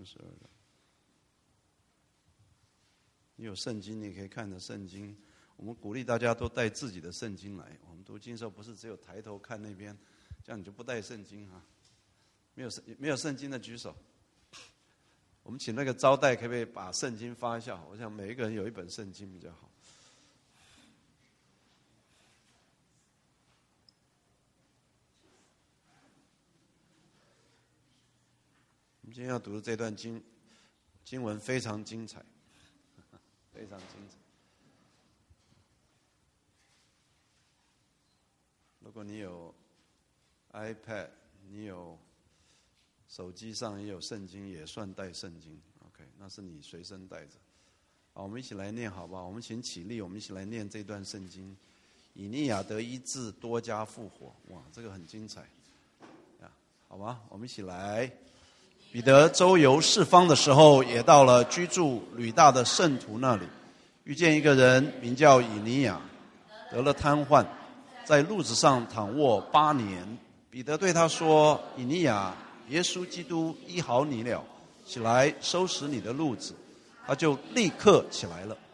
32章。你有圣经，你可以看着圣经。我们鼓励大家都带自己的圣经来。我们读经的时候，不是只有抬头看那边，这样你就不带圣经哈。没有圣经的举手。我们请那个招待可不可以把圣经发一下？我想每一个人有一本圣经比较好。我们今天要读的这段经文非常精彩，非常精彩。如果你有 iPad， 你有手机上也有圣经，也算带圣经 ，OK， 那是你随身带着。好，我们一起来念好不好？我们请起立，我们一起来念这段圣经。以利亚得医治，多加复活。哇，这个很精彩，好吗？我们一起来。彼得周游四方的时候，也到了居住吕大的圣徒那里，遇见一个人名叫以利亚，得了瘫痪，在褥子上躺卧8年。彼得对他说：“以利亚，耶稣基督医好你了，起来收拾你的褥子。”他就立刻起来了。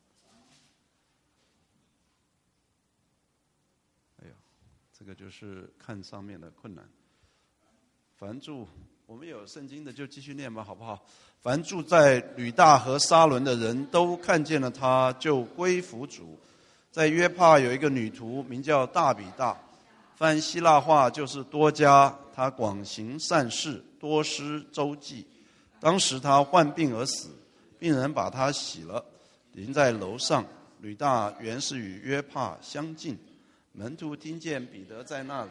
哎呀，这个就是看上面的困难。凡住，我们有圣经的就继续念吧，好不好？凡住在吕大和沙伦的人都看见了他，就归服主。在约帕有一个女徒，名叫大比大，翻希腊话就是多加。她广行善事，多施周济。当时她患病而死，病人把她洗了，临在楼上。吕大原是与约帕相近，门徒听见彼得在那里，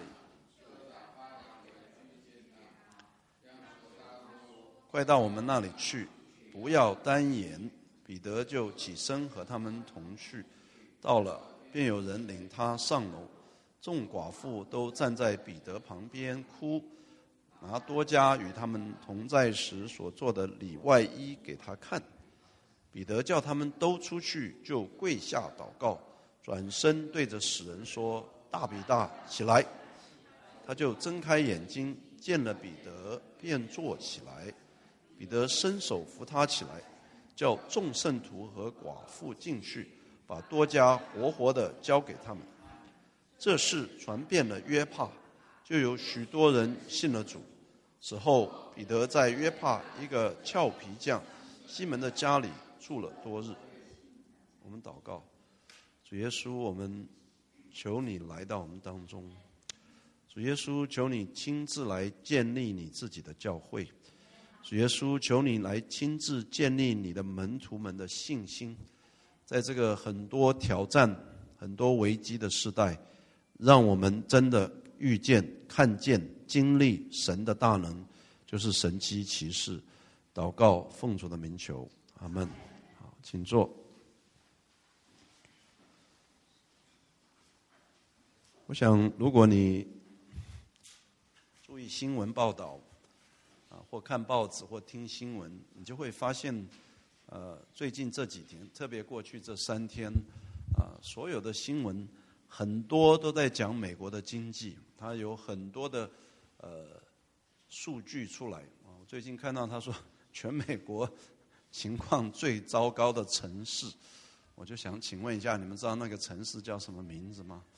快到我们那里去，不要单言。彼得就起身和他们同去，到了，便有人领他上楼。众寡妇都站在彼得旁边哭，拿多加与他们同在时所做的里外衣给他看。彼得叫他们都出去，就跪下祷告，转身对着死人说：“大比大，起来！”他就睁开眼睛，见了彼得，便坐起来。彼得伸手扶他起来，叫众圣徒和寡妇进去，把多加活活的交给他们。这事传遍了约帕，就有许多人信了主。此后，彼得在约帕一个俏皮匠西门的家里住了多日。我们祷告，主耶稣，我们求你来到我们当中。主耶稣，求你亲自来建立你自己的教会。主耶稣，求你来亲自建立你的门徒们的信心。在这个很多挑战、很多危机的时代，让我们真的遇见、看见、经历神的大能，就是神迹奇事。祷告奉主的名求，阿们。好，请坐。我想，如果你注意新闻报道，或看报纸或听新闻，你就会发现，最近这几天，特别过去这3天，所有的新闻很多都在讲美国的经济，它有很多的数据出来。我最近看到他说，全美国情况最糟糕的城市，我就想请问一下，你们知道那个城市叫什么名字吗？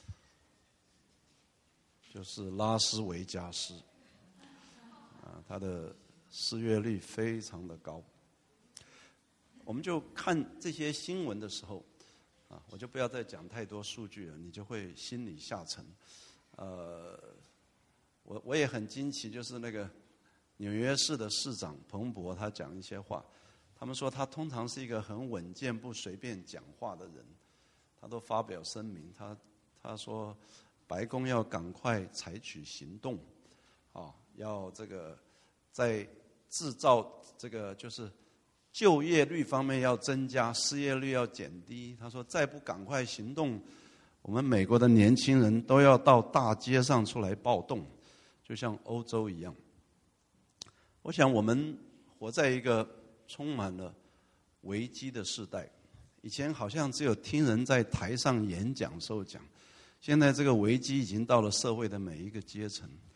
就是拉斯维加斯。它的失业率非常的高。我们就看这些新闻的时候，我就不要再讲太多数据了，你就会心里下沉。我也很惊奇，就是那个纽约市的市长彭博，他讲一些话，他们说他通常是一个很稳健、不随便讲话的人，他都发表声明，他说白宫要赶快采取行动，要这个在制造这个就是就业率方面要增加，失业率要减低。他说再不赶快行动，我们美国的年轻人都要到大街上出来暴动，就像欧洲一样。我想我们活在一个充满了危机的时代，以前好像只有听人在台上演讲时候讲，现在这个危机已经到了社会的每一个阶层。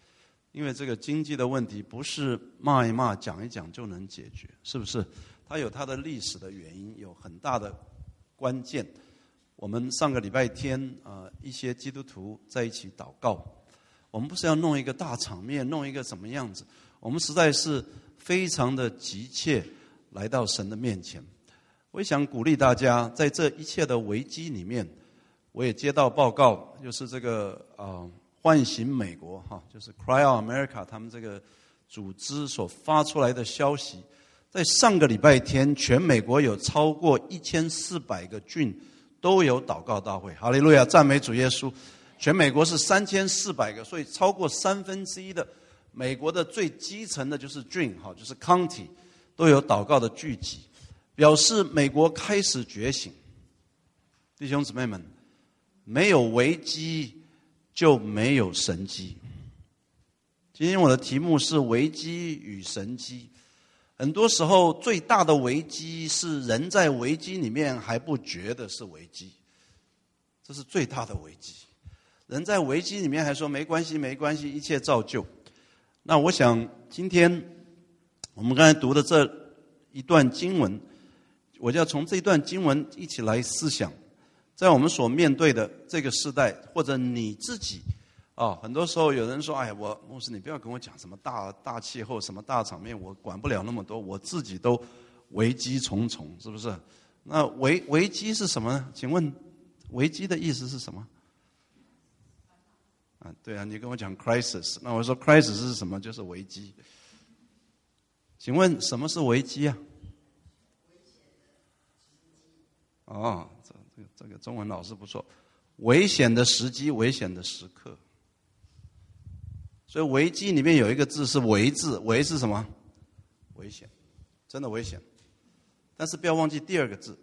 因为这个经济的问题不是骂一骂讲一讲就能解决，是不是？它有它的历史的原因，有很大的关键。我们上个礼拜天一些基督徒在一起祷告，我们不是要弄一个大场面，弄一个什么样子，我们实在是非常的急切来到神的面前。我也想鼓励大家，在这一切的危机里面，我也接到报告，就是这个唤醒美国就是 Cry Out America 他们这个组织所发出来的消息，在上个礼拜天，全美国有超过1400个郡都有祷告大会。哈利路亚，赞美主耶稣！全美国是3400个，所以超过1/3的美国的最基层的就是郡，就是 county 都有祷告的聚集，表示美国开始觉醒。弟兄姊妹们，没有危机就没有神机。今天我的题目是危机与神机。很多时候最大的危机是人在危机里面还不觉得是危机，这是最大的危机。人在危机里面还说没关系没关系，一切照旧。那我想今天我们刚才读的这一段经文，我就要从这一段经文一起来思想，在我们所面对的这个时代，或者你自己很多时候有人说，哎，牧师你不要跟我讲什么大气候，什么大场面，我管不了那么多，我自己都危机重重，是不是？那危机是什么呢？请问危机的意思是什么？对啊，你跟我讲 crisis， 那我说 crisis 是什么？就是危机。请问什么是危机啊？这个中文老师不错，危险的时机，危险的时刻。所以危机里面有一个字是危字，危是什么？危险，真的危险。但是不要忘记第二个字，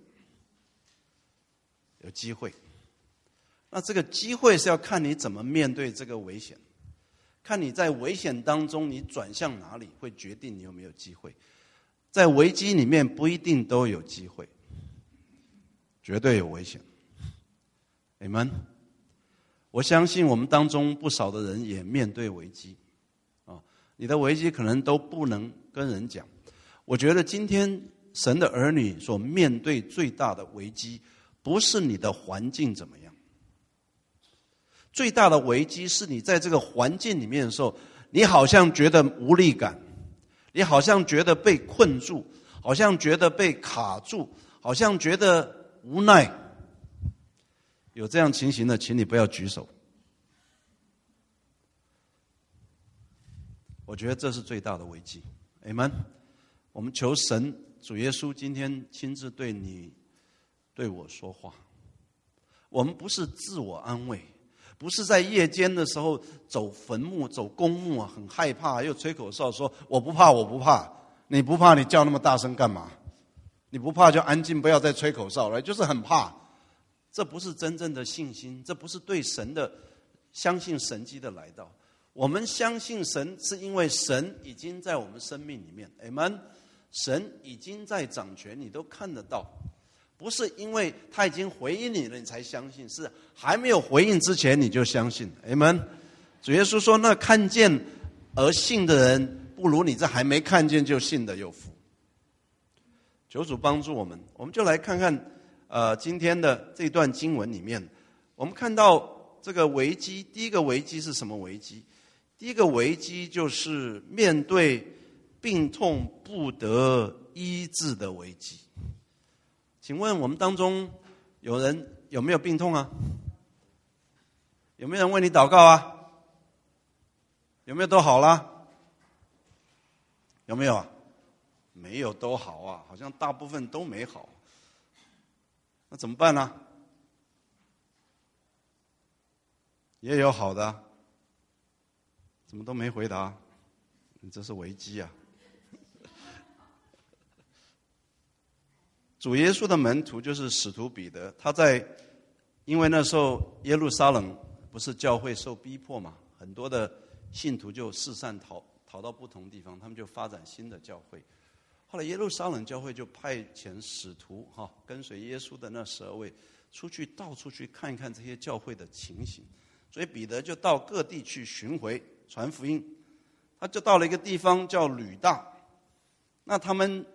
有机会。那这个机会是要看你怎么面对这个危险，看你在危险当中你转向哪里，会决定你有没有机会。在危机里面不一定都有机会，绝对有危险。Amen。我相信我们当中不少的人也面对危机你的危机可能都不能跟人讲。我觉得今天神的儿女所面对最大的危机，不是你的环境怎么样，最大的危机是你在这个环境里面的时候，你好像觉得无力感，你好像觉得被困住，好像觉得被卡住，好像觉得无奈。有这样情形的，请你不要举手。我觉得这是最大的危机。Amen。我们求神主耶稣今天亲自对你对我说话。我们不是自我安慰，不是在夜间的时候走坟墓走公墓很害怕又吹口哨说我不怕我不怕。你不怕你叫那么大声干嘛？你不怕就安静，不要再吹口哨了，就是很怕。这不是真正的信心，这不是对神的相信神迹的来到。我们相信神是因为神已经在我们生命里面 Amen。 神已经在掌权，你都看得到，不是因为他已经回应你了你才相信，是还没有回应之前你就相信 Amen。 主耶稣说，那看见而信的人不如你这还没看见就信的有福。求主帮助我们。我们就来看看今天的这段经文里面，我们看到这个危机。第一个危机是什么危机？第一个危机就是面对病痛不得医治的危机。请问我们当中有人有没有病痛啊？有没有人为你祷告啊？有没有都好啦？有没有啊？没有都好啊，好像大部分都没好。那怎么办呢？也有好的，怎么都没回答？这是危机啊！主耶稣的门徒就是使徒彼得，因为那时候耶路撒冷不是教会受逼迫嘛，很多的信徒就四散逃到不同地方，他们就发展新的教会。后来耶路撒冷教会就派遣使徒跟随耶稣的那12位出去到处去看一看这些教会的情形。所以彼得就到各地去巡回传福音。 他就到了一个地方叫吕大，那他们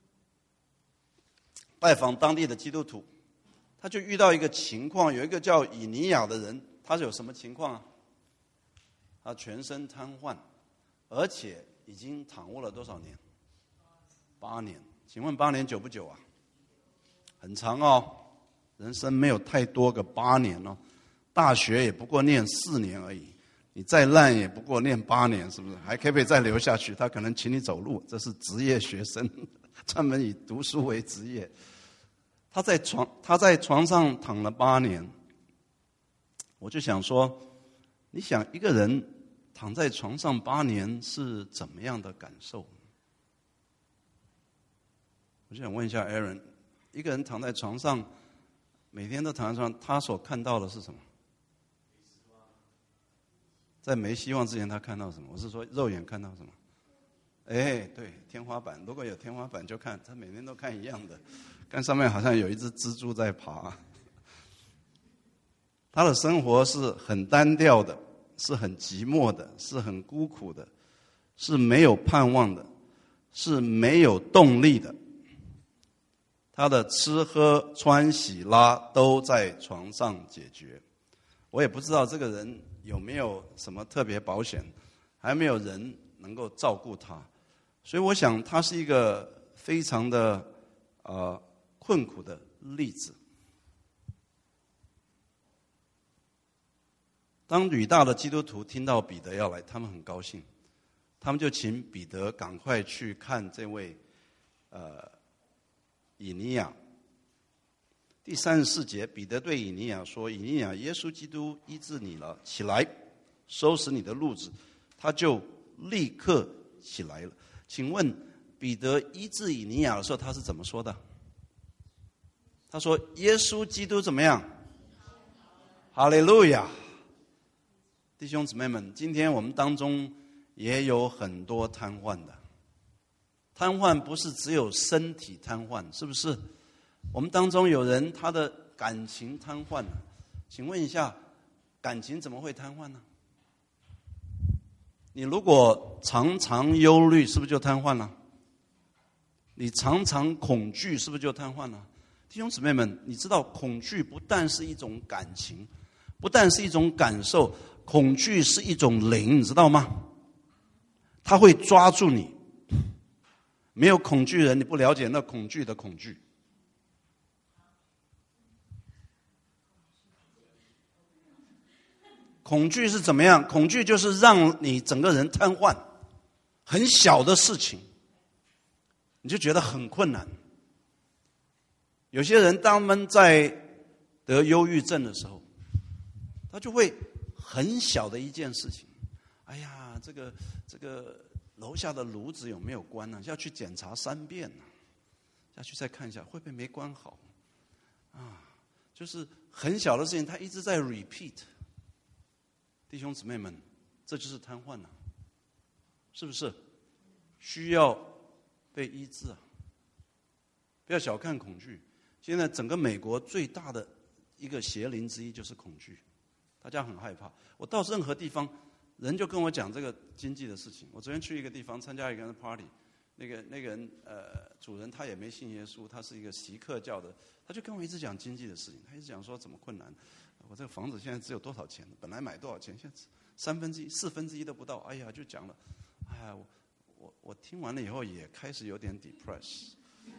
拜访当地的基督徒，他就遇到一个情况，有一个叫以尼亚的人，他是有什么情况啊？他全身瘫痪，而且已经躺卧了多少年？8年。请问8年久不久啊？很长哦，人生没有太多个8年哦，大学也不过念4年而已，你再烂也不过念8年，是不是？还可不可以再留下去？他可能请你走路，这是职业学生，专门以读书为职业。他在床上躺了8年，我就想说，你想一个人躺在床上8年是怎么样的感受？我就想问一下 Aaron， 一个人躺在床上，每天都躺在床上，他所看到的是什么？在没希望之前，他看到什么？我是说肉眼看到什么？对，天花板。如果有天花板就看，他每天都看一样的，看上面好像有一只蜘蛛在爬。他的生活是很单调的，是很寂寞的，是很孤苦的，是没有盼望的，是没有动力的。他的吃喝穿洗拉都在床上解决。我也不知道这个人有没有什么特别保险，还没有人能够照顾他，所以我想他是一个非常的困苦的例子。当吕大的基督徒听到彼得要来，他们很高兴，他们就请彼得赶快去看这位以尼亚。第34节，彼得对以尼亚说：“以尼亚，耶稣基督医治你了，起来，收拾你的褥子。”他就立刻起来了。请问彼得医治以尼亚的时候，他是怎么说的？他说：“耶稣基督怎么样？哈利路亚！”弟兄姊妹们，今天我们当中也有很多瘫痪的。瘫痪不是只有身体瘫痪，是不是？我们当中有人他的感情瘫痪了，请问一下，感情怎么会瘫痪呢？你如果常常忧虑，是不是就瘫痪了？你常常恐惧，是不是就瘫痪了？弟兄姊妹们，你知道恐惧不但是一种感情，不但是一种感受，恐惧是一种灵，你知道吗？它会抓住你。没有恐惧人，你不了解那恐惧的恐惧。恐惧是怎么样？恐惧就是让你整个人瘫痪，很小的事情你就觉得很困难。有些人当他们在得忧郁症的时候，他就会很小的一件事情，哎呀，这个楼下的炉子有没有关呢？要去检查3遍呢，要去再看一下会不会没关好啊？就是很小的事情，他一直在 repeat。弟兄姊妹们，这就是瘫痪了，是不是？需要被医治啊！不要小看恐惧。现在整个美国最大的一个邪灵之一就是恐惧，大家很害怕。我到任何地方，人就跟我讲这个经济的事情。我昨天去一个地方参加一个人的 party， 那个人主人他也没信耶稣，他是一个锡克教的，他就跟我一直讲经济的事情，他一直讲说怎么困难。我这个房子现在只有多少钱？本来买多少钱？现在1/3、1/4都不到。哎呀，就讲了，哎呀，我听完了以后也开始有点 depressed。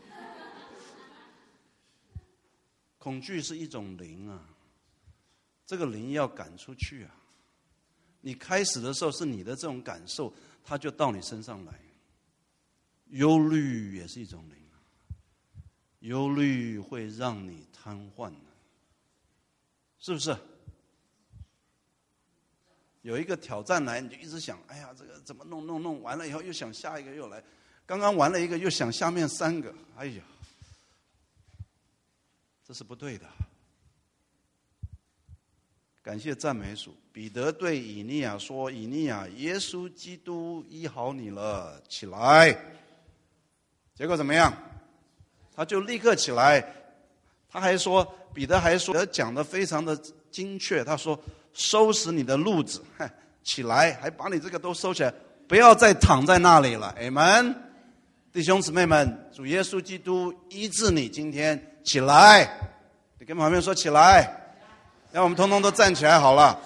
恐惧是一种灵啊，这个灵要赶出去啊。你开始的时候是你的这种感受，它就到你身上来。忧虑也是一种灵，忧虑会让你瘫痪，是不是？有一个挑战来，你就一直想，哎呀，这个怎么弄完了以后又想下一个又来，刚刚完了一个又想下面3个，哎呀，这是不对的。感谢赞美主，彼得对以尼亚说：“以尼亚，耶稣基督医好你了，起来。”结果怎么样？他就立刻起来。他还说，彼得还说，讲得非常的精确。他说：“收拾你的褥子，起来，还把你这个都收起来， 不要再躺在那里了。Amen。弟兄姊妹们，主耶稣基督医治你，今天起来。你跟旁边说起来，让我们通通都站起来好了。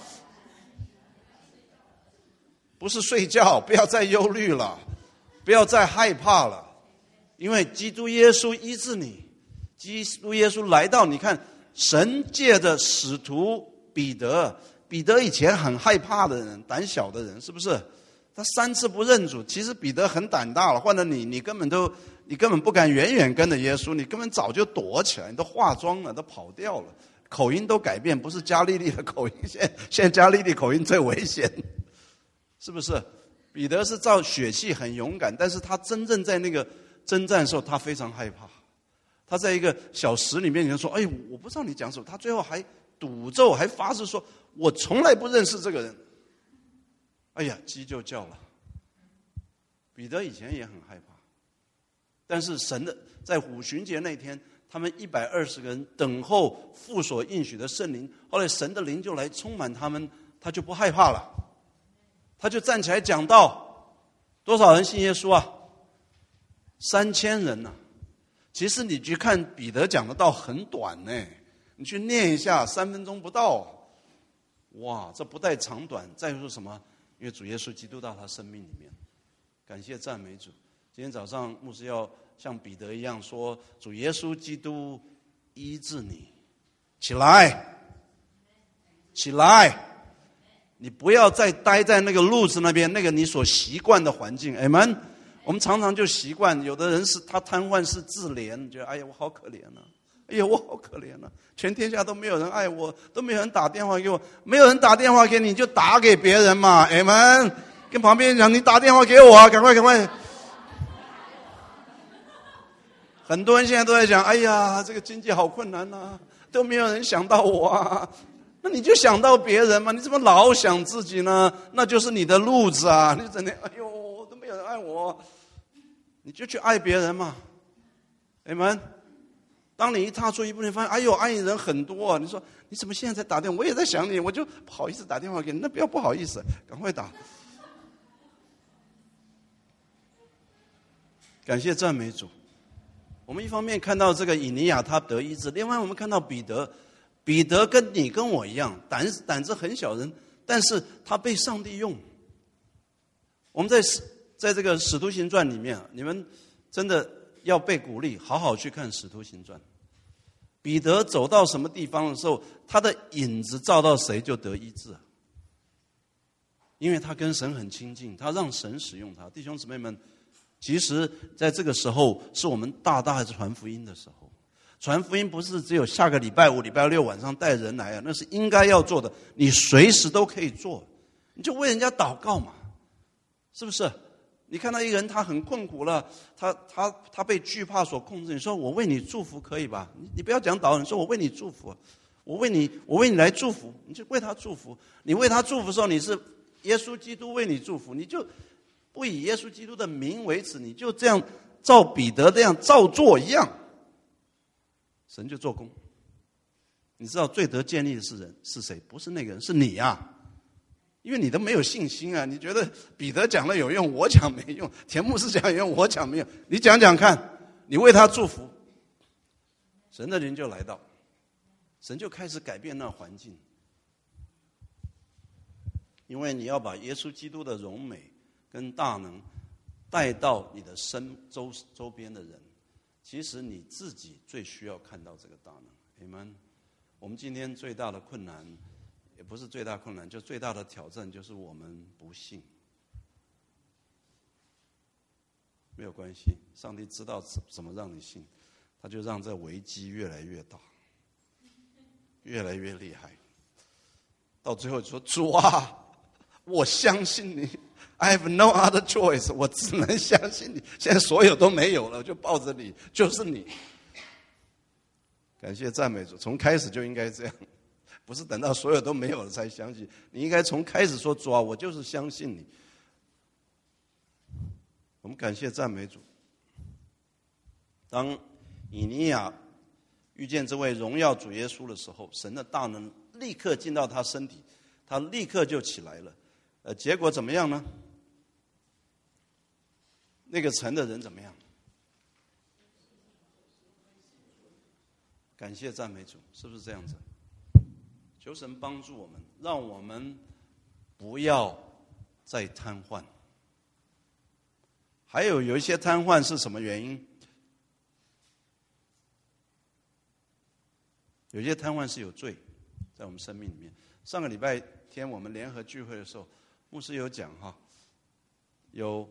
不是睡觉，不要再忧虑了，不要再害怕了，因为基督耶稣医治你。基督耶稣来到，你看神借着使徒彼得以前很害怕的人，胆小的人，是不是？他3次不认主，其实彼得很胆大了。换了你根本不敢远远跟着耶稣，你根本早就躲起来，你都化妆了，都跑掉了，口音都改变，不是加利利的口音，现在加利利口音最危险，是不是？彼得是照血气很勇敢，但是他真正在那个征战的时候，他非常害怕。他在一个小石里面，你说：“哎，我不知道你讲什么。”他最后还赌咒，还发誓说：“我从来不认识这个人。”哎呀，鸡就叫了。彼得以前也很害怕，但是神的在五旬节那天，他们120个人等候父所应许的圣灵，后来神的灵就来充满他们，他就不害怕了，他就站起来讲道。多少人信耶稣啊？3000人啊。其实你去看彼得讲的道很短呢，你去念一下，3分钟不到。哇，这不带长短。再说什么？因为主耶稣基督到他生命里面，感谢赞美主。今天早上牧师要像彼得一样说：主耶稣基督医治你，起来，起来！你不要再待在那个路子那边，那个你所习惯的环境。Amen。我们常常就习惯，有的人是他瘫痪是自怜，觉得哎呀我好可怜啊，哎呀我好可怜啊，全天下都没有人爱我，都没有人打电话给我，没有人打电话给你就打给别人嘛。Amen。跟旁边人讲，你打电话给我啊，赶快。很多人现在都在讲，哎呀这个经济好困难啊，都没有人想到我啊。那你就想到别人嘛，你怎么老想自己呢？那就是你的路子啊，你整天哎呦都没有人爱我，你就去爱别人嘛。Amen。当你一踏出一步，你发现哎呦爱你人很多啊，你说你怎么现在才打电话？我也在想你，我就不好意思打电话给你。那不要不好意思，赶快打。感谢赞美主。我们一方面看到这个以尼亚他得医治，另外我们看到彼得跟你跟我一样，胆子很小人，但是他被上帝用。我们在这个使徒行传里面，你们真的要被鼓励，好好去看使徒行传。彼得走到什么地方的时候，他的影子照到谁就得医治，因为他跟神很亲近，他让神使用他。弟兄姊妹们，其实在这个时候是我们大大传福音的时候。传福音不是只有下个礼拜5、礼拜6晚上带人来啊，那是应该要做的，你随时都可以做，你就为人家祷告嘛，是不是？你看到一个人他很困苦了，他被惧怕所控制，你说我为你祝福可以吧？你不要讲祷告，你说我为你祝福，我为你来祝福，你就为他祝福。你为他祝福的时候，你是耶稣基督为你祝福，你就不以耶稣基督的名为耻，你就这样照彼得这样照做一样，神就做工。你知道最得建立的是谁？不是那个人，是你啊！因为你都没有信心啊！你觉得彼得讲了有用，我讲没用；田牧师讲有用，我讲没用。你讲讲看，你为他祝福，神的灵就来到，神就开始改变那环境。因为你要把耶稣基督的荣美跟大能带到你的周边的人，其实你自己最需要看到这个大能。Amen。我们今天最大的困难，也不是最大困难，就最大的挑战就是我们不信。没有关系，上帝知道怎么让你信，他就让这危机越来越大，越来越厉害，到最后就说主啊，我相信你 I have no other choice， 我只能相信你，现在所有都没有了，就抱着你，就是你。感谢赞美主，从开始就应该这样，不是等到所有都没有了才相信，你应该从开始说主啊，我就是相信你。我们感谢赞美主。当以尼亚遇见这位荣耀主耶稣的时候，神的大能立刻进到他身体，他立刻就起来了。结果怎么样呢？ 那个城的人怎么样？感谢赞美主，是不是这样子？求神帮助我们，让我们不要再瘫痪。还有一些瘫痪是什么原因？有些瘫痪是有罪，在我们生命里面。上个礼拜天我们联合聚会的时候，牧师有讲有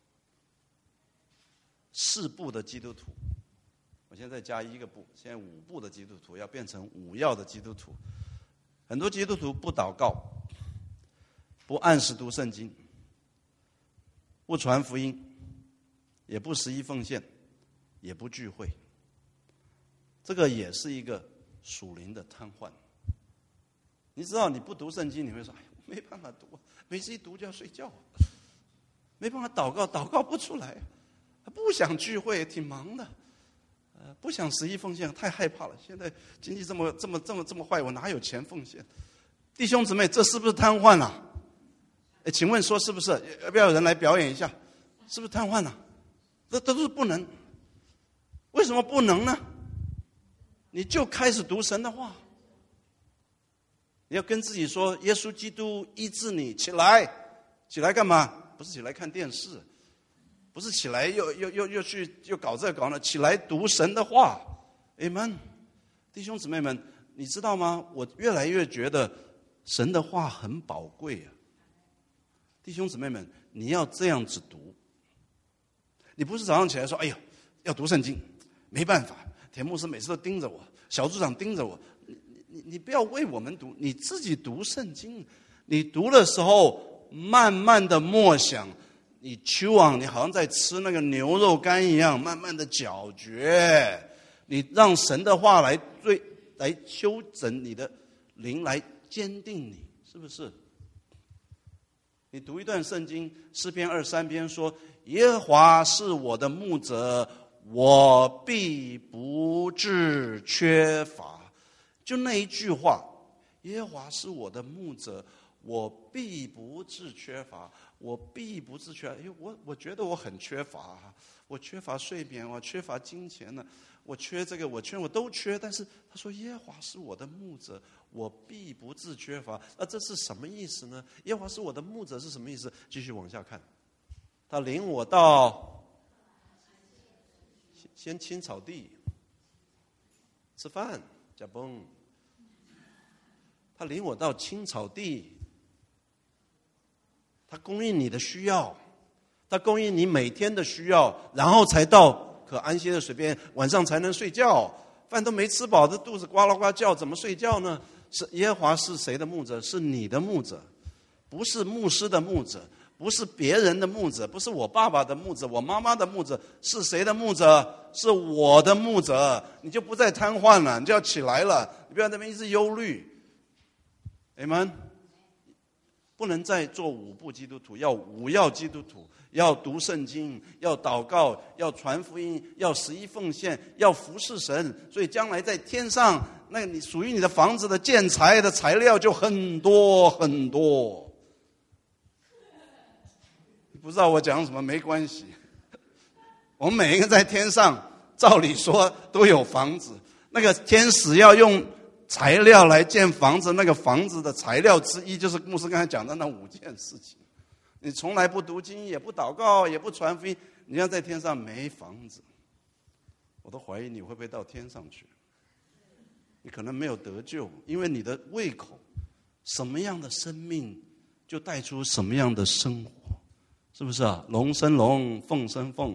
4步的基督徒，我现在再加1个步，现在5步的基督徒要变成5要的基督徒。很多基督徒不祷告，不按时读圣经，不传福音，也不11奉献，也不聚会，这个也是一个属灵的瘫痪。你知道你不读圣经，你会说：“哎呀，没办法读，每次一读就要睡觉，没办法祷告，祷告不出来，不想聚会，挺忙的，不想11奉献，太害怕了。现在经济这么坏，我哪有钱奉献？”弟兄姊妹，这是不是瘫痪了？请问说是不是？要不要有人来表演一下？是不是瘫痪了？这都是不能。为什么不能呢？你就开始读神的话。你要跟自己说，耶稣基督医治你，起来，起来干嘛？不是起来看电视，不是起来又去搞这搞那，起来读神的话。Amen， 弟兄姊妹们，你知道吗？我越来越觉得神的话很宝贵啊。弟兄姊妹们，你要这样子读，你不是早上起来说：“哎呦，要读圣经，没办法，田牧师每次都盯着我，小组长盯着我。”你不要为我们读，你自己读圣经。你读的时候，慢慢的默想，你你好像在吃那个牛肉干一样，慢慢的咀嚼。你让神的话来修整你的灵，来坚定你，是不是？你读一段圣经，诗篇23篇说：“耶和华是我的牧者，我必不致缺乏。”就那一句话，耶和华是我的牧者，我必不致缺乏，我必不致缺乏。我觉得我很缺乏，我缺乏睡眠，我缺乏金钱呢，我缺这个，我都缺。但是他说耶和华是我的牧者，我必不致缺乏。那这是什么意思呢？耶和华是我的牧者是什么意思？继续往下看，他领我到先青草地吃饭。加崩，他领我到青草地，他供应你的需要，他供应你每天的需要，然后才到可安歇的水边，晚上才能睡觉。饭都没吃饱，这肚子呱啦呱叫，怎么睡觉呢？是耶和华是谁的牧者？是你的牧者，不是牧师的牧者，不是别人的牧者，不是我爸爸的牧者，我妈妈的牧者，是谁的牧者？是我的牧者。你就不再瘫痪了，你就要起来了，你不要在那边一直忧虑。Amen， 不能再做5步基督徒，要5要基督徒，要读圣经，要祷告，要传福音，要11奉献，要服侍神。所以将来在天上，那你属于你的房子的建材的材料就很多很多。不知道我讲什么没关系，我们每一个在天上，照理说都有房子。那个天使要用材料来建房子，那个房子的材料之一就是牧师刚才讲的那5件事情。你从来不读经，也不祷告，也不传福音，你要在天上没房子，我都怀疑你会不会到天上去。你可能没有得救，因为你的胃口，什么样的生命就带出什么样的生活。是不是啊？龙生龙，凤生凤，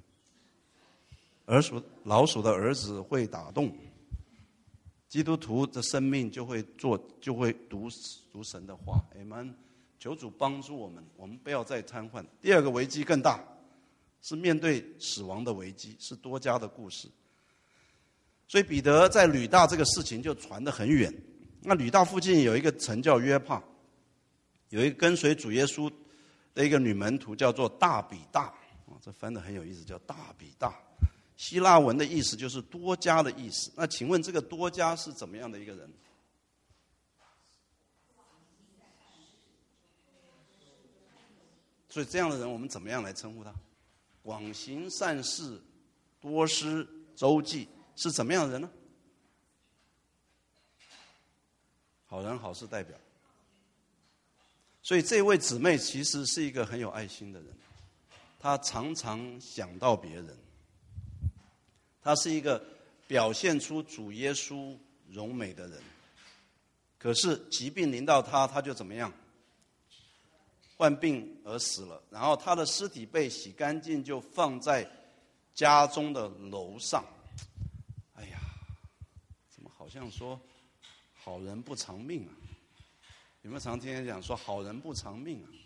老鼠的儿子会打洞，基督徒的生命就会读神的话。Amen， 求主帮助我们，我们不要再瘫痪。第二个危机更大，是面对死亡的危机，是多加的故事。所以彼得在吕大这个事情就传得很远。那吕大附近有一个城叫约帕，有一个跟随主耶稣的一个女门徒叫做大比大，这翻得很有意思，叫大比大。希腊文的意思就是多加的意思。那请问这个多加是怎么样的一个人？所以这样的人我们怎么样来称呼他？ 广行善事，多施周济，是怎么样的人呢？好人好事代表。所以这位姊妹其实是一个很有爱心的人，她常常想到别人，她是一个表现出主耶稣荣美的人。可是疾病临到她，她就怎么样？患病而死了，然后她的尸体被洗干净，就放在家中的楼上。哎呀，怎么好像说好人不长命啊？有没有常听人讲说好人不长命啊？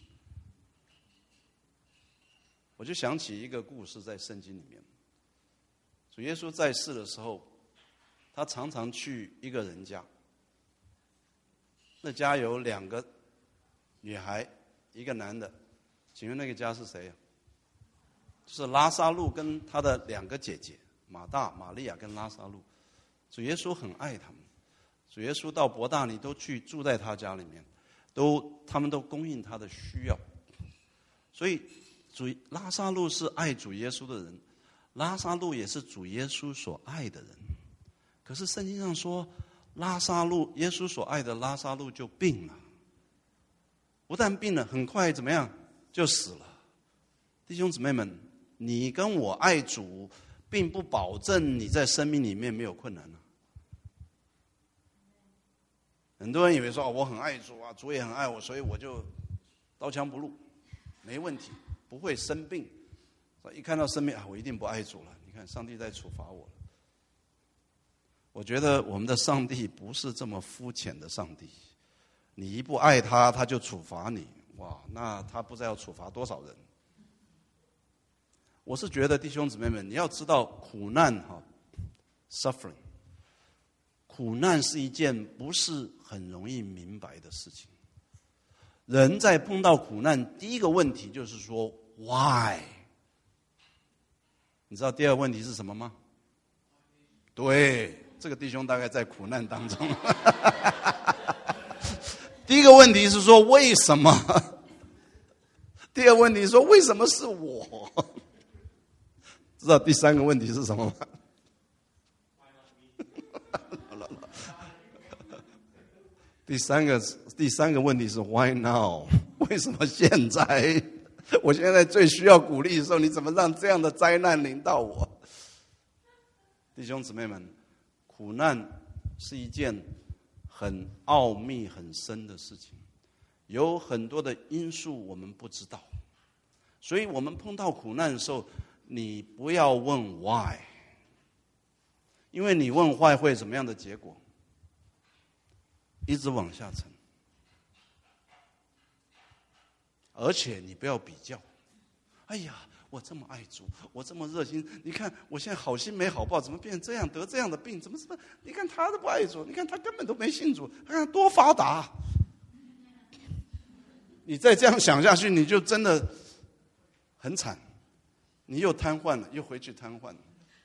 我就想起一个故事，在圣经里面，主耶稣在世的时候，他常常去一个人家，那家有2个女孩，一个男的，请问那个家是谁啊？就是拉撒路跟他的2个姐姐，马大、玛利亚跟拉撒路。主耶稣很爱他们，主耶稣到伯大尼都去住在他家里面，他们都供应他的需要。所以拉撒路是爱主耶稣的人，拉撒路也是主耶稣所爱的人。可是圣经上说，耶稣所爱的拉撒路就病了，不但病了，很快怎么样就死了。弟兄姊妹们，你跟我爱主，并不保证你在生命里面没有困难啊。很多人以为说，我很爱主啊，主也很爱我，所以我就刀枪不入，没问题，不会生病。一看到生病我一定不爱主了。你看上帝在处罚我了。我觉得我们的上帝不是这么肤浅的上帝，你一不爱他，他就处罚你。哇，那他不知道要处罚多少人。我是觉得弟兄姊妹们，你要知道苦难suffering， 苦难是一件不是很容易明白的事情。人在碰到苦难，第一个问题就是说 why。 你知道第二个问题是什么吗？对，这个弟兄大概在苦难当中。第一个问题是说为什么？第二个问题是说为什么是我？知道第3个问题是什么吗？第三个问题是 Why now？ 为什么现在？我现在最需要鼓励的时候，你怎么让这样的灾难临到我？弟兄姊妹们，苦难是一件很奥秘很深的事情，有很多的因素我们不知道，所以我们碰到苦难的时候，你不要问 why， 因为你问 why 会怎么样的结果？一直往下沉。而且你不要比较，哎呀，我这么爱主，我这么热心，你看我现在好心没好报，怎么变成这样，得这样的病，怎么？你看他都不爱主，你看他根本都没信主，他看多发达。你再这样想下去，你就真的很惨，你又瘫痪了，又回去瘫痪了。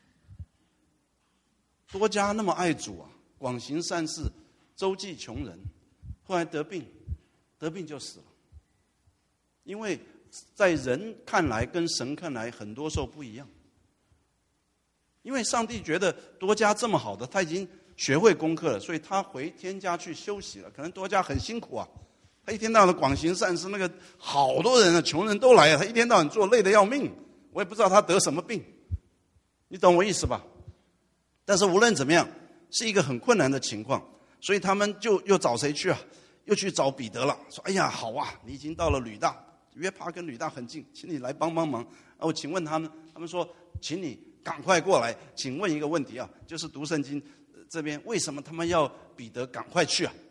多加那么爱主啊，广行善事，周济穷人，后来得病就死了。因为在人看来跟神看来很多时候不一样，因为上帝觉得多加这么好的，他已经学会功课了，所以他回天家去休息了。可能多加很辛苦啊，他一天到晚广行善事，那个好多人啊，穷人都来啊，他一天到晚做，累得要命。我也不知道他得什么病，你懂我意思吧？但是无论怎么样，是一个很困难的情况，所以他们就又找谁去啊？又去找彼得了，说：“哎呀，好啊，你已经到了吕大。”约帕跟吕大很近，请你来帮忙。我请问他们说，请你赶快过来。请问一个问题啊，就是读圣经这边为什么他们要彼得赶快去啊？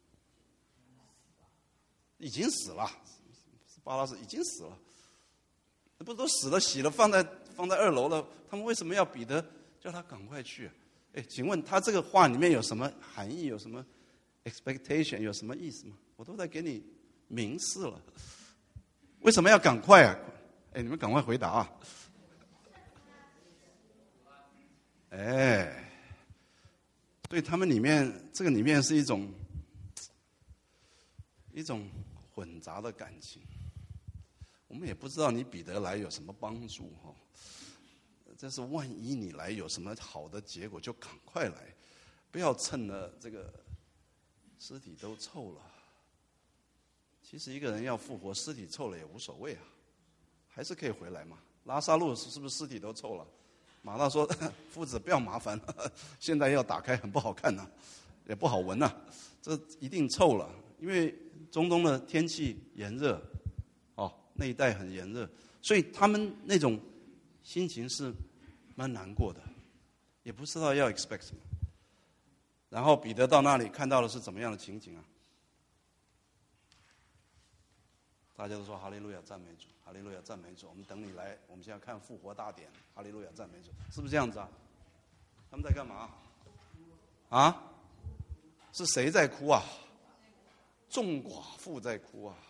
已经死了，巴拉斯已经死了，不都死了洗了放在2楼了？他们为什么要彼得叫他赶快去啊？请问他这个话里面有什么含义？有什么 expectation？ 有什么意思吗？我都在给你明示了。为什么要赶快啊？你们赶快回答啊！对他们这个里面是一种混杂的感情。 我们也不知道你彼得来有什么帮助哈。这是万一你来有什么好的结果，就赶快来，不要趁了这个尸体都臭了。其实一个人要复活，尸体臭了也无所谓啊，还是可以回来嘛。拉撒路是不是尸体都臭了？马大说：“夫子不要麻烦了，现在要打开很不好看呐，也不好闻呐，这一定臭了。因为中东的天气炎热，那一带很炎热，所以他们那种心情是蛮难过的，也不知道要 expect 什么。然后彼得到那里看到的是怎么样的情景啊？大家都说哈利路亚赞美主，哈利路亚赞美主。我们等你来，我们现在看复活大典，哈利路亚赞美主，是不是这样子啊？他们在干嘛？啊？是谁在哭啊？众寡妇在哭啊！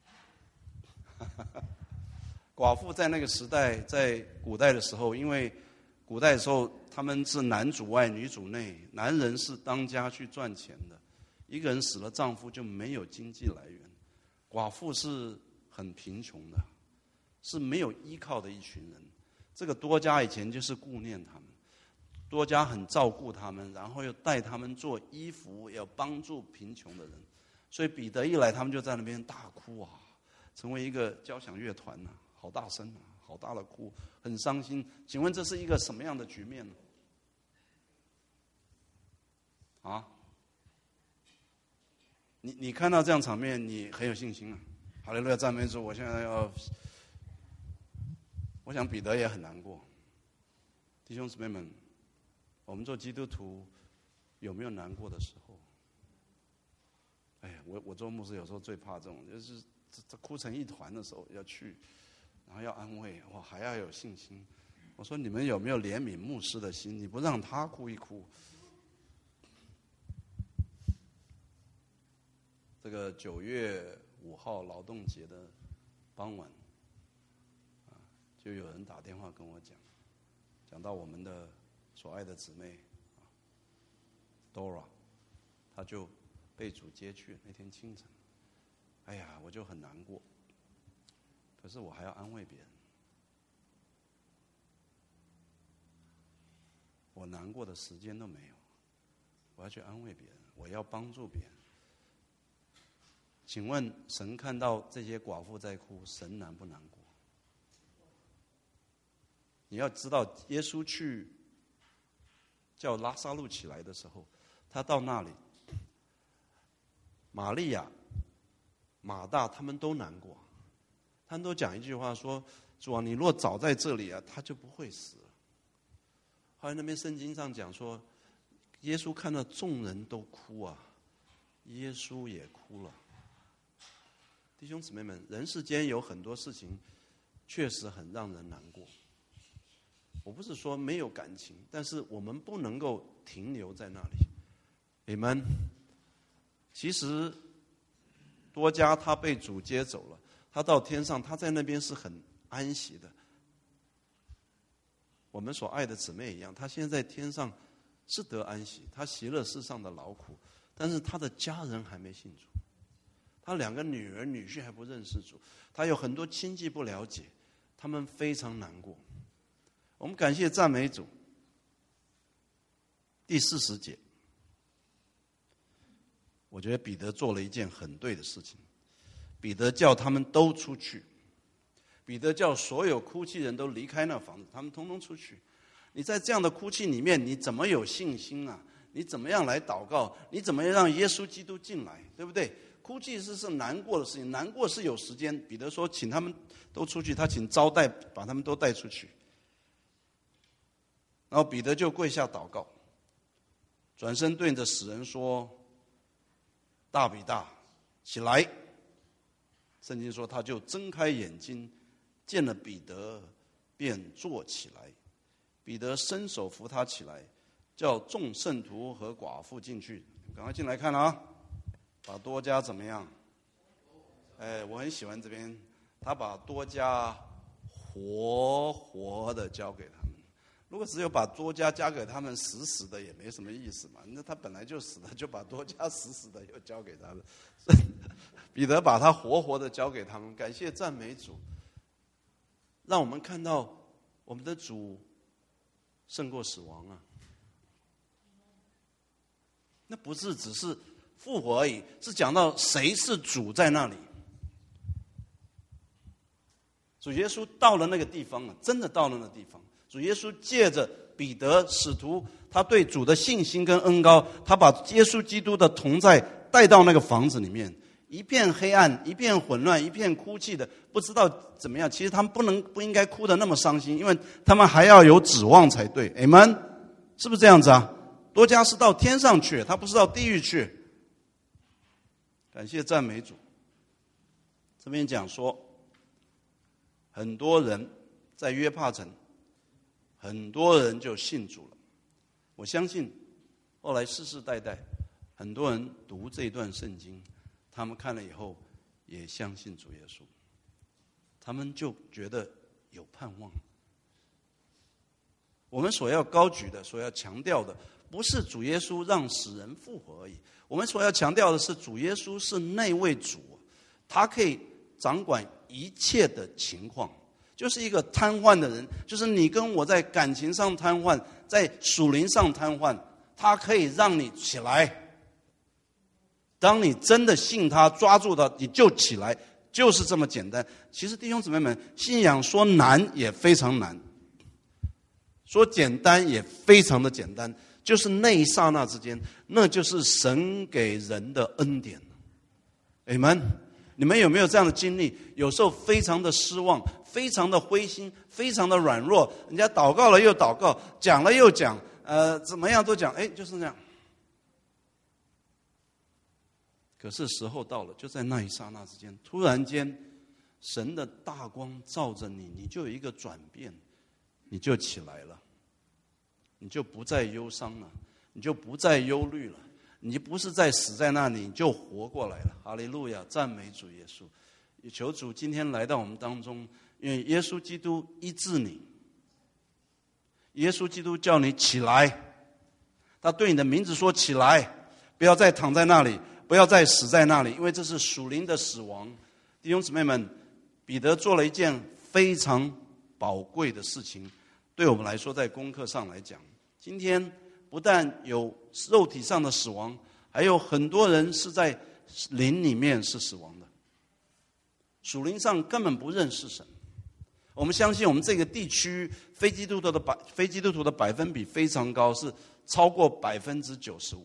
寡妇在那个时代，在古代的时候，因为古代的时候他们是男主外女主内，男人是当家去赚钱的，一个人死了，丈夫就没有经济来源，寡妇是很贫穷的，是没有依靠的一群人。这个多加以前就是顾念他们，多加很照顾他们，然后又带他们做衣服，要帮助贫穷的人。所以彼得一来，他们就在那边大哭啊，成为一个交响乐团啊，好大声啊，好大的哭，很伤心。请问这是一个什么样的局面呢？啊？你看到这样场面，你很有信心啊！哈利路亚赞美主！我现在我想彼得也很难过。弟兄姊妹们，我们做基督徒有没有难过的时候？哎呀，我做牧师有时候最怕这种，就是这哭成一团的时候要去，然后要安慰，哇，还要有信心。我说你们有没有怜悯牧师的心？你不让他哭一哭。这个9月5号劳动节的傍晚，就有人打电话跟我讲到我们的所爱的姊妹Dora， 她就被主接去那天清晨。哎呀，我就很难过，可是我还要安慰别人。我难过的时间都没有，我要去安慰别人，我要帮助别人。请问神看到这些寡妇在哭，神难不难过？你要知道，耶稣去叫拉撒路起来的时候，他到那里，玛利亚、马大他们都难过，他们都讲一句话说：“主啊，你若早在这里啊，他就不会死了。”后来那边圣经上讲说，耶稣看到众人都哭啊，耶稣也哭了。弟兄姊妹们，人世间有很多事情确实很让人难过。我不是说没有感情，但是我们不能够停留在那里。你们其实多加他被主接走了，他到天上，他在那边是很安息的。我们所爱的姊妹一样，他现在在天上是得安息，他息了世上的劳苦，但是他的家人还没信主。他2个女儿女婿还不认识主，他有很多亲戚不了解，他们非常难过。我们感谢赞美主。第40节，我觉得彼得做了一件很对的事情。彼得叫他们都出去，彼得叫所有哭泣人都离开那房子，他们通通出去。你在这样的哭泣里面，你怎么有信心啊？你怎么样来祷告？你怎么样让耶稣基督进来？对不对？哭泣是难过的事情，难过是有时间。彼得说，请他们都出去，他请招待把他们都带出去。然后彼得就跪下祷告，转身对着死人说：“大比大，起来。”圣经说，他就睁开眼睛，见了彼得，便坐起来。彼得伸手扶他起来，叫众圣徒和寡妇进去。赶快进来看啊！把多加怎么样？我很喜欢这边，他把多加活活的交给他们。如果只有把多加交给他们，死死的也没什么意思嘛。那他本来就死了，就把多加死死的又交给他们。彼得把他活活的交给他们，感谢赞美主。 让我们看到我们的主胜过死亡啊！那不是只是复活而已，是讲到谁是主在那里。主耶稣到了那个地方啊，真的到了那个地方。主耶稣借着彼得使徒，他对主的信心跟恩膏，他把耶稣基督的同在带到那个房子里面，一片黑暗，一片混乱，一片哭泣的，不知道怎么样。其实他们不应该哭得那么伤心，因为他们还要有指望才对。Amen， 是不是这样子啊？多加是到天上去，他不是到地狱去。感谢赞美主。这边讲说，很多人在约帕城，很多人就信主了。我相信后来世世代代很多人读这段圣经，他们看了以后也相信主耶稣，他们就觉得有盼望。我们所要高举的，所要强调的，不是主耶稣让死人复活而已，我们所要强调的是主耶稣是那位主，他可以掌管一切的情况。就是一个瘫痪的人，就是你跟我在感情上瘫痪，在属灵上瘫痪，他可以让你起来。当你真的信他，抓住他，你就起来，就是这么简单。其实弟兄姊妹们，信仰说难也非常难，说简单也非常的简单，就是那一刹那之间，那就是神给人的恩典。Amen。你们有没有这样的经历？有时候非常的失望，非常的灰心，非常的软弱，人家祷告了又祷告，讲了又讲，怎么样都讲，就是这样。可是时候到了，就在那一刹那之间，突然间神的大光照着你，你就有一个转变，你就起来了，你就不再忧伤了，你就不再忧虑了，你不是在死在那里，你就活过来了。哈利路亚，赞美主耶稣。也求主今天来到我们当中，因为耶稣基督医治你，耶稣基督叫你起来，他对你的名字说起来，不要再躺在那里，不要再死在那里，因为这是属灵的死亡。弟兄姊妹们，彼得做了一件非常宝贵的事情，对我们来说，在功课上来讲，今天不但有肉体上的死亡，还有很多人是在灵里面是死亡的，属灵上根本不认识神。我们相信我们这个地区非基督徒的百分比非常高，是超过95%。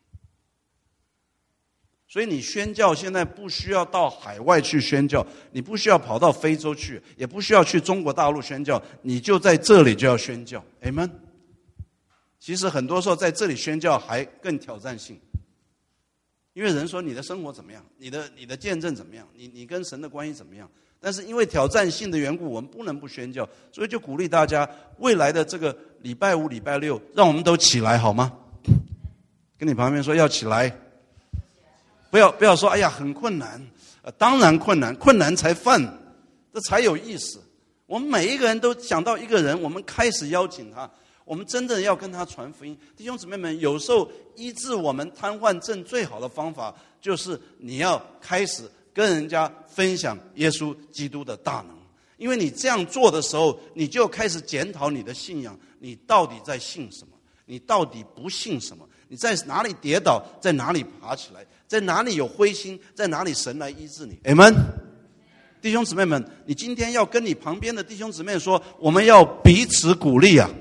所以你宣教现在不需要到海外去宣教，你不需要跑到非洲去，也不需要去中国大陆宣教，你就在这里就要宣教。 Amen。 其实很多时候在这里宣教还更挑战性，因为人说你的生活怎么样，你的见证怎么样，你跟神的关系怎么样，但是因为挑战性的缘故，我们不能不宣教，所以就鼓励大家未来的这个礼拜5、礼拜6，让我们都起来好吗？跟你旁边说要起来，不要说哎呀很困难，当然困难才fun，这才有意思。我们每一个人都想到一个人，我们开始邀请他，我们真的要跟他传福音。弟兄姊妹们，有时候医治我们瘫痪症最好的方法，就是你要开始跟人家分享耶稣基督的大能。因为你这样做的时候，你就开始检讨你的信仰，你到底在信什么，你到底不信什么，你在哪里跌倒，在哪里爬起来，在哪里有灰心，在哪里神来医治你。 Amen。 弟兄姊妹们，你今天要跟你旁边的弟兄姊妹说，我们要彼此鼓励啊。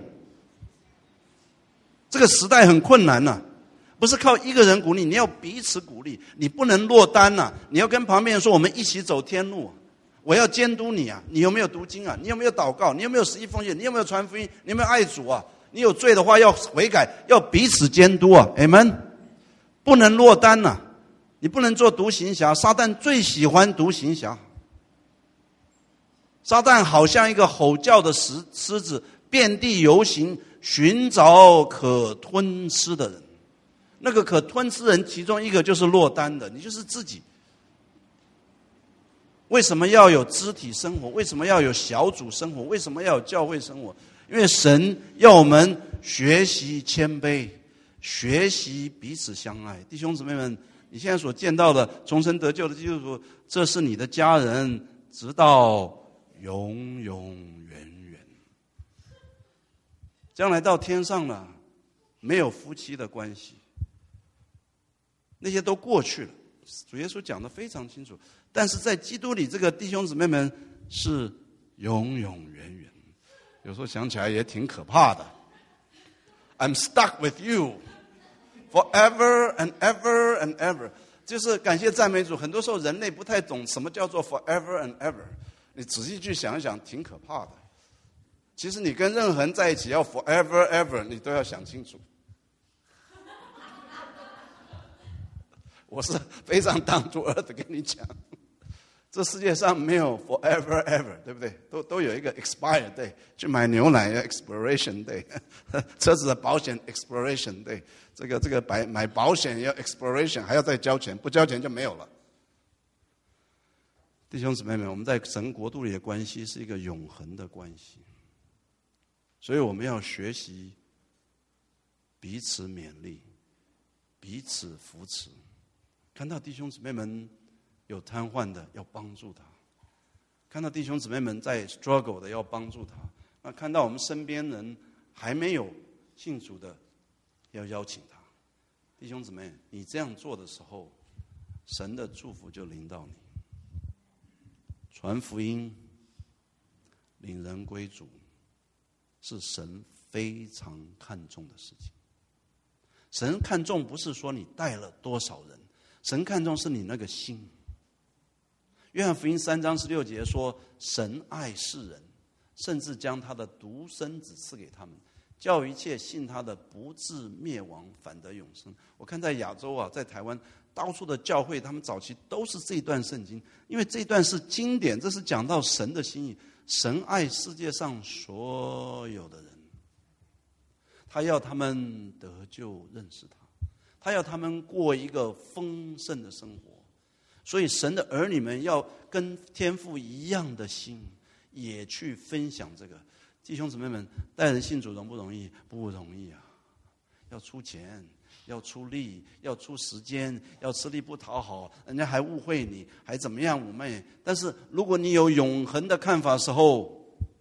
这个时代很困难啊，不是靠一个人鼓励，你要彼此鼓励，你不能落单啊，你要跟旁边人说，我们一起走天路，我要监督你啊，你有没有读经啊，你有没有祷告，你有没有11奉献，你有没有传福音，你有没有爱主啊，你有罪的话要悔改，要彼此监督啊。 Amen。 不能落单啊，你不能做独行侠，撒旦最喜欢独行侠。撒旦好像一个吼叫的狮子，遍地游行，寻找可吞吃的人。那个可吞吃人，其中一个就是落单的，你就是自己。为什么要有肢体生活？为什么要有小组生活？为什么要有教会生活？因为神要我们学习谦卑，学习彼此相爱。弟兄姊妹们，你现在所见到的重生得救的基督徒，这是你的家人，直到永永远远。将来到天上了，没有夫妻的关系，那些都过去了。主耶稣讲得非常清楚，但是在基督里，这个弟兄姊妹们是永永远远。有时候想起来也挺可怕的。I'm stuck with you forever and ever and ever。就是感谢赞美主，很多时候人类不太懂什么叫做 forever and ever。你仔细去想一想，挺可怕的。其实你跟任何人在一起要 forever ever， 你都要想清楚。我是非常down to earth的跟你讲，这世界上没有 forever ever， 对不对？都有一个 expire day， 去买牛奶要 expiration day， 车子的保险 expiration day， 这个买保险要 expiration， 还要再交钱，不交钱就没有了。弟兄姊妹们，我们在神国度里的关系是一个永恒的关系，所以我们要学习彼此勉励，彼此扶持。看到弟兄姊妹们有瘫痪的，要帮助他；看到弟兄姊妹们在 struggle 的，要帮助他。那看到我们身边人还没有信主的，要邀请他。弟兄姊妹，你这样做的时候，神的祝福就临到你。传福音、领人归主，是神非常看重的事情。神看重不是说你带了多少人，神看重是你那个心。约翰福音3章16节说，神爱世人，甚至将他的独生子赐给他们，叫一切信他的不至灭亡，反得永生。我看在亚洲啊，在台湾到处的教会，他们早期都是这一段圣经，因为这一段是经典，这是讲到神的心意。神爱世界上所有的人，他要他们得救认识他，他要他们过一个丰盛的生活。所以神的儿女们要跟天父一样的心，也去分享这个。弟兄姊妹们，带人信主容不容易？不容易啊！要出钱，要出力，要出时间，要吃力不讨好，人家还误会你，还怎么样妩媚。但是如果你有永恒的看法的时候，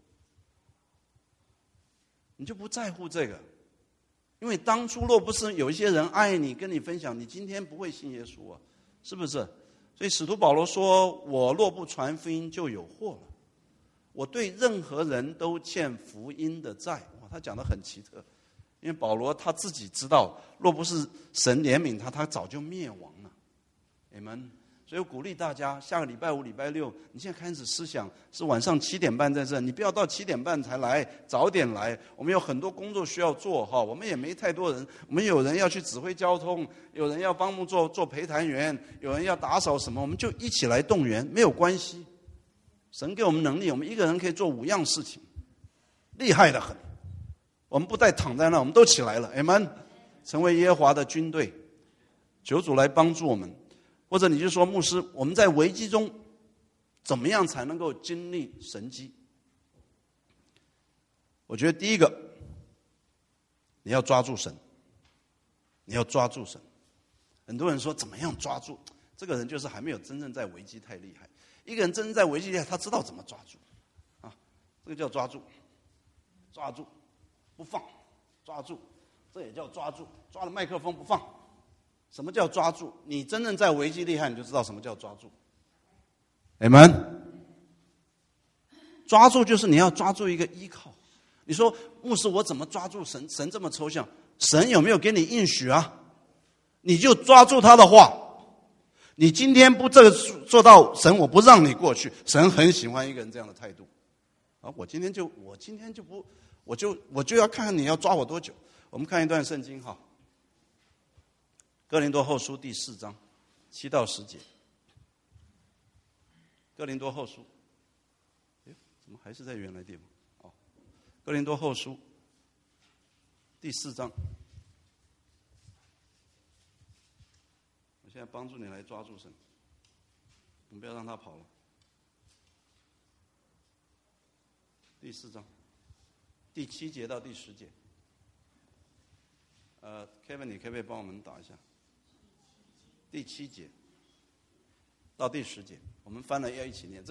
你就不在乎这个。因为当初若不是有一些人爱你，跟你分享，你今天不会信耶稣啊，是不是？所以使徒保罗说，我若不传福音就有祸了，我对任何人都欠福音的债。哇，他讲得很奇特，因为保罗他自己知道，若不是神怜悯他，他早就灭亡了。Amen。所以我鼓励大家，下个礼拜5、礼拜6，你现在开始思想，是晚上7点半在这，你不要到7点半才来，早点来。我们有很多工作需要做哈，我们也没太多人，我们有人要去指挥交通，有人要帮忙做陪谈员，有人要打扫什么，我们就一起来动员，没有关系。神给我们能力，我们一个人可以做5样事情，厉害得很。我们不再躺在那，我们都起来了 ，Amen， 成为耶和华的军队，求主来帮助我们。或者你就说，牧师，我们在危机中怎么样才能够经历神迹？我觉得第一个，你要抓住神，你要抓住神。很多人说怎么样抓住？这个人就是还没有真正在危机太厉害。一个人真正在危机厉害，他知道怎么抓住啊，这个叫抓住，抓住不放，抓住，这也叫抓住，抓了麦克风不放。什么叫抓住？你真正在危机厉害，你就知道什么叫抓住。Amen。抓住就是你要抓住一个依靠。你说牧师，我怎么抓住神？神这么抽象，神有没有给你应许啊？你就抓住他的话。你今天不这个做到，神我不让你过去。神很喜欢一个人这样的态度。啊，我今天就不，我就要看看你要抓我多久。我们看一段圣经哈。哥林多后书第4章7到10节。哥林多后书，怎么还是在原来地方？哦，哥林多后书第4章。我现在帮助你来抓住神，你不要让他跑了。第4章第7节到第10节。Kevin， 你可不可以帮我们打一下？第7节到第10节，我们翻了要一起念。这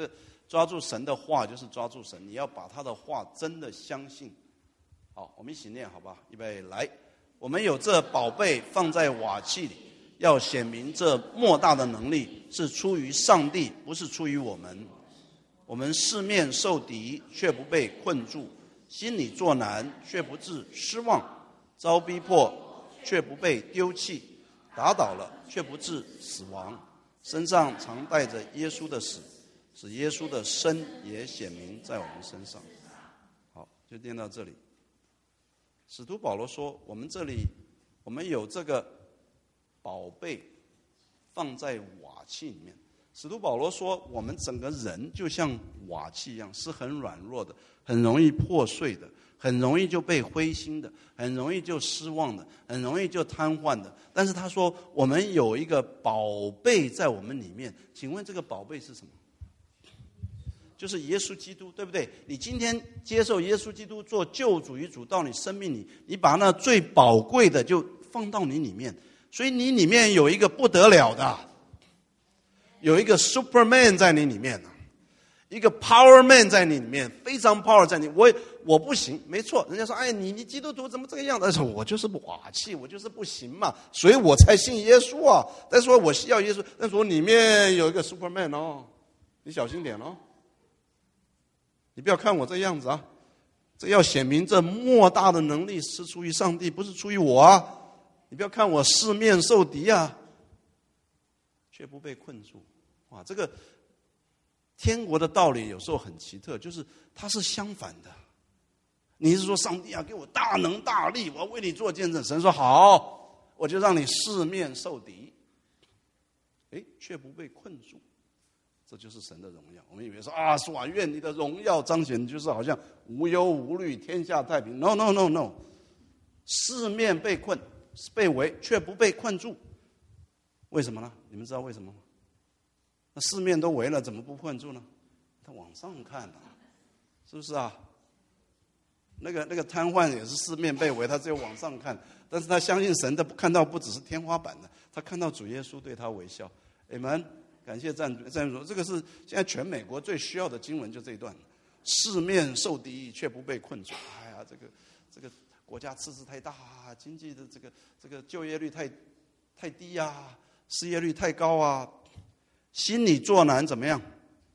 抓住神的话就是抓住神，你要把他的话真的相信。好，我们一起念好不好？预备来，我们有这宝贝放在瓦器里，要显明这莫大的能力是出于上帝，不是出于我们。我们四面受敌，却不被困住；心里作难，却不致失望；遭逼迫，却不被丢弃；打倒了，却不致死亡。身上常带着耶稣的死，使耶稣的生也显明在我们身上。好，就念到这里。使徒保罗说，我们这里我们有这个宝贝放在瓦器里面。使徒保罗说，我们整个人就像瓦器一样，是很软弱的，很容易破碎的，很容易就被灰心的，很容易就失望的，很容易就瘫痪的。但是他说，我们有一个宝贝在我们里面。请问这个宝贝是什么？就是耶稣基督，对不对？你今天接受耶稣基督做救主与主到你生命里，你把那最宝贵的就放到你里面，所以你里面有一个不得了的，有一个 Superman 在你里面，一个 Power Man 在你里面，非常 Power 在你。我不行，没错。人家说，哎，你基督徒怎么这个样子？我就是瓦器，我就是不行嘛，所以我才信耶稣啊。但是说我需要耶稣，但是我里面有一个 Superman 哦，你小心点哦。你不要看我这样子啊，这要显明这莫大的能力是出于上帝，不是出于我啊。你不要看我四面受敌啊，却不被困住。哇，这个天国的道理有时候很奇特，就是它是相反的。你是说上帝啊，给我大能大力，我要为你做见证。神说好，我就让你四面受敌，却不被困住。这就是神的荣耀。我们以为说啊，主啊，愿你的荣耀彰显，就是好像无忧无虑，天下太平。No no no no， 四面被困被围，却不被困住。为什么呢？你们知道为什么吗？那四面都围了，怎么不困住呢？他往上看啊，是不是啊？那个瘫痪也是四面被围，他只有往上看，但是他相信神的，看到不只是天花板的，他看到主耶稣对他微笑。Amen。感谢赞主，这个是现在全美国最需要的经文，就这一段：四面受敌，却不被困住。哎呀，这个国家赤字太大，经济的这个就业率太低啊，失业率太高啊，心里作难怎么样？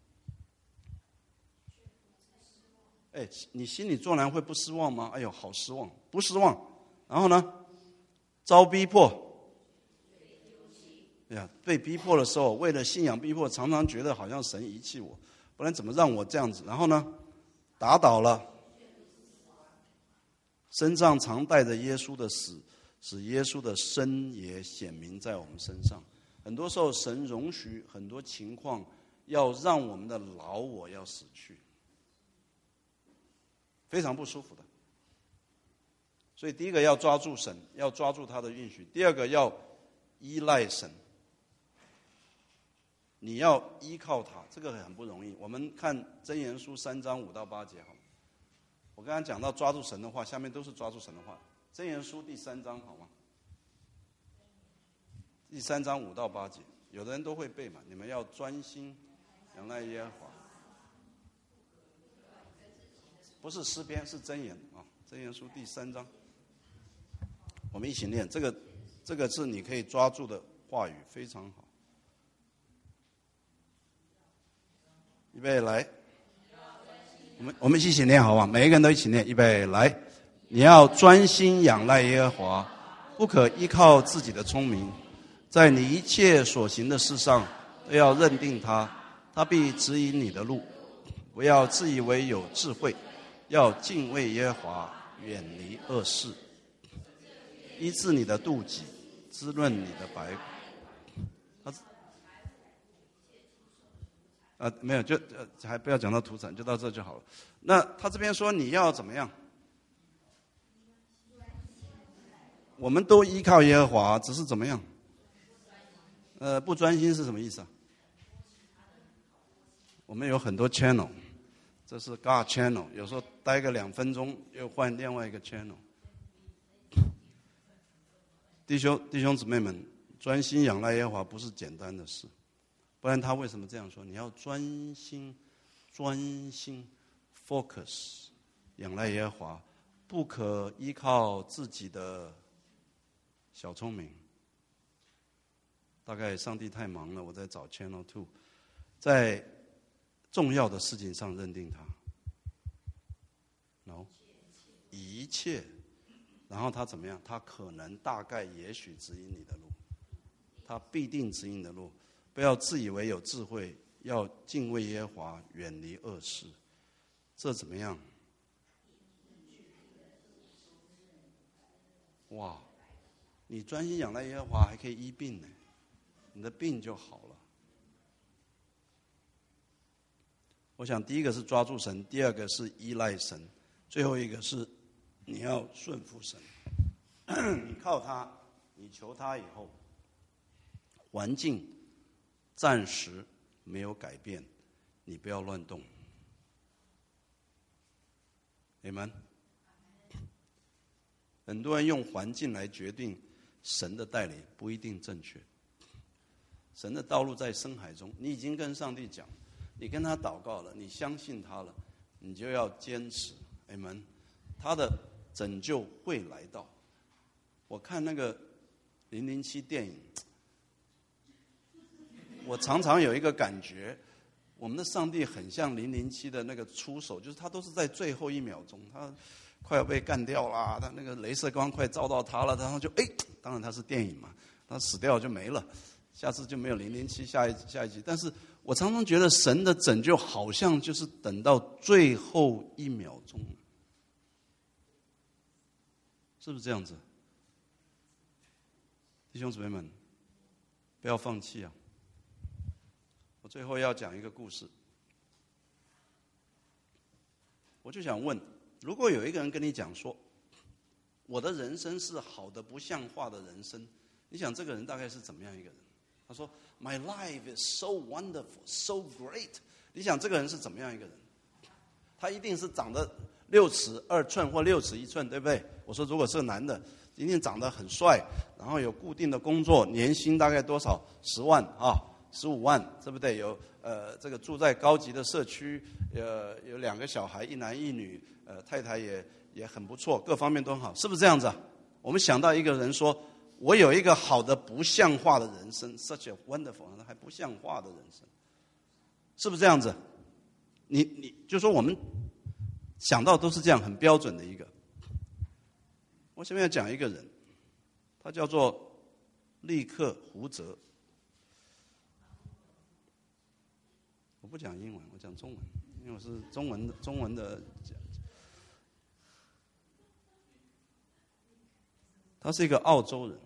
你心里作难会不失望吗？哎呦，好失望，不失望。然后呢，遭逼迫。被逼迫的时候，为了信仰逼迫，常常觉得好像神遗弃我，不然怎么让我这样子？然后呢，打倒了，身上常带着耶稣的死，使耶稣的生也显明在我们身上。很多时候，神容许很多情况，要让我们的老我要死去，非常不舒服的。所以第一个要抓住神，要抓住他的允许；第二个要依赖神。你要依靠他，这个很不容易。我们看箴言书3章5到8节好了。我刚刚讲到抓住神的话，下面都是抓住神的话。箴言书第3章好吗？第3章5到8节，有的人都会背嘛。你们要专心仰赖耶和华，不是诗篇，是箴言啊。箴言书第3章，我们一起念。这个是你可以抓住的话语，非常好。预备来，我们一起念好不好？每一个人都一起念。预备来，你要专心仰赖耶和华，不可依靠自己的聪明，在你一切所行的事上都要认定他，他必指引你的路。不要自以为有智慧，要敬畏耶和华，远离恶事，医治你的肚脐，滋润你的白骨。没有，就还不要讲到土产，就到这就好了。那他这边说你要怎么样？我们都依靠耶和华，只是怎么样？不专心是什么意思啊？我们有很多 channel， 这是 God channel， 有时候待个2分钟又换另外一个 channel。弟兄姊妹们，专心仰赖耶和华不是简单的事。不然他为什么这样说？你要专心专心 focus 仰赖耶和华，不可依靠自己的小聪明。大概上帝太忙了，我在找 Channel 2，在重要的事情上认定他。No， 一切，然后他怎么样？他可能、大概、也许指引你的路，他必定指引你的路。不要自以为有智慧，要敬畏耶和华，远离恶事。这怎么样？哇！你专心仰赖耶和华，还可以医病呢，你的病就好了。我想第一个是抓住神，第二个是依赖神，最后一个是你要顺服神。你靠他，你求他以后，环境暂时没有改变，你不要乱动。Amen。很多人用环境来决定神的带领，不一定正确。神的道路在深海中，你已经跟上帝讲，你跟他祷告了，你相信他了，你就要坚持。Amen。他的拯救会来到。我看那个007电影，我常常有一个感觉，我们的上帝很像007的那个出手，就是他都是在最后1秒钟，他快要被干掉啦，他那个雷射光快照到他了，然后就当然他是电影嘛，他死掉就没了，下次就没有007下一集。但是我常常觉得神的拯救好像就是等到最后1秒钟，是不是这样子？弟兄姊妹们，不要放弃啊！我最后要讲一个故事，我就想问，如果有一个人跟你讲说，我的人生是好的不像话的人生，你想这个人大概是怎么样一个人？他说 My life is so wonderful, so great。 你想这个人是怎么样一个人？他一定是长得6尺2寸或6尺1寸，对不对？我说如果是个男的，一定长得很帅，然后有固定的工作，年薪大概多少？10万啊，15万，对不对？有这个住在高级的社区，有2个小孩，1男1女，太太也很不错，各方面都很好，是不是这样子啊？我们想到一个人说，我有一个好的不像话的人生 ，such a wonderful， 还不像话的人生，是不是这样子？你就说我们想到都是这样，很标准的一个。我下面要讲一个人，他叫做利克胡泽。我不讲英文，我讲中文，因为我是中文的。他是一个澳洲人，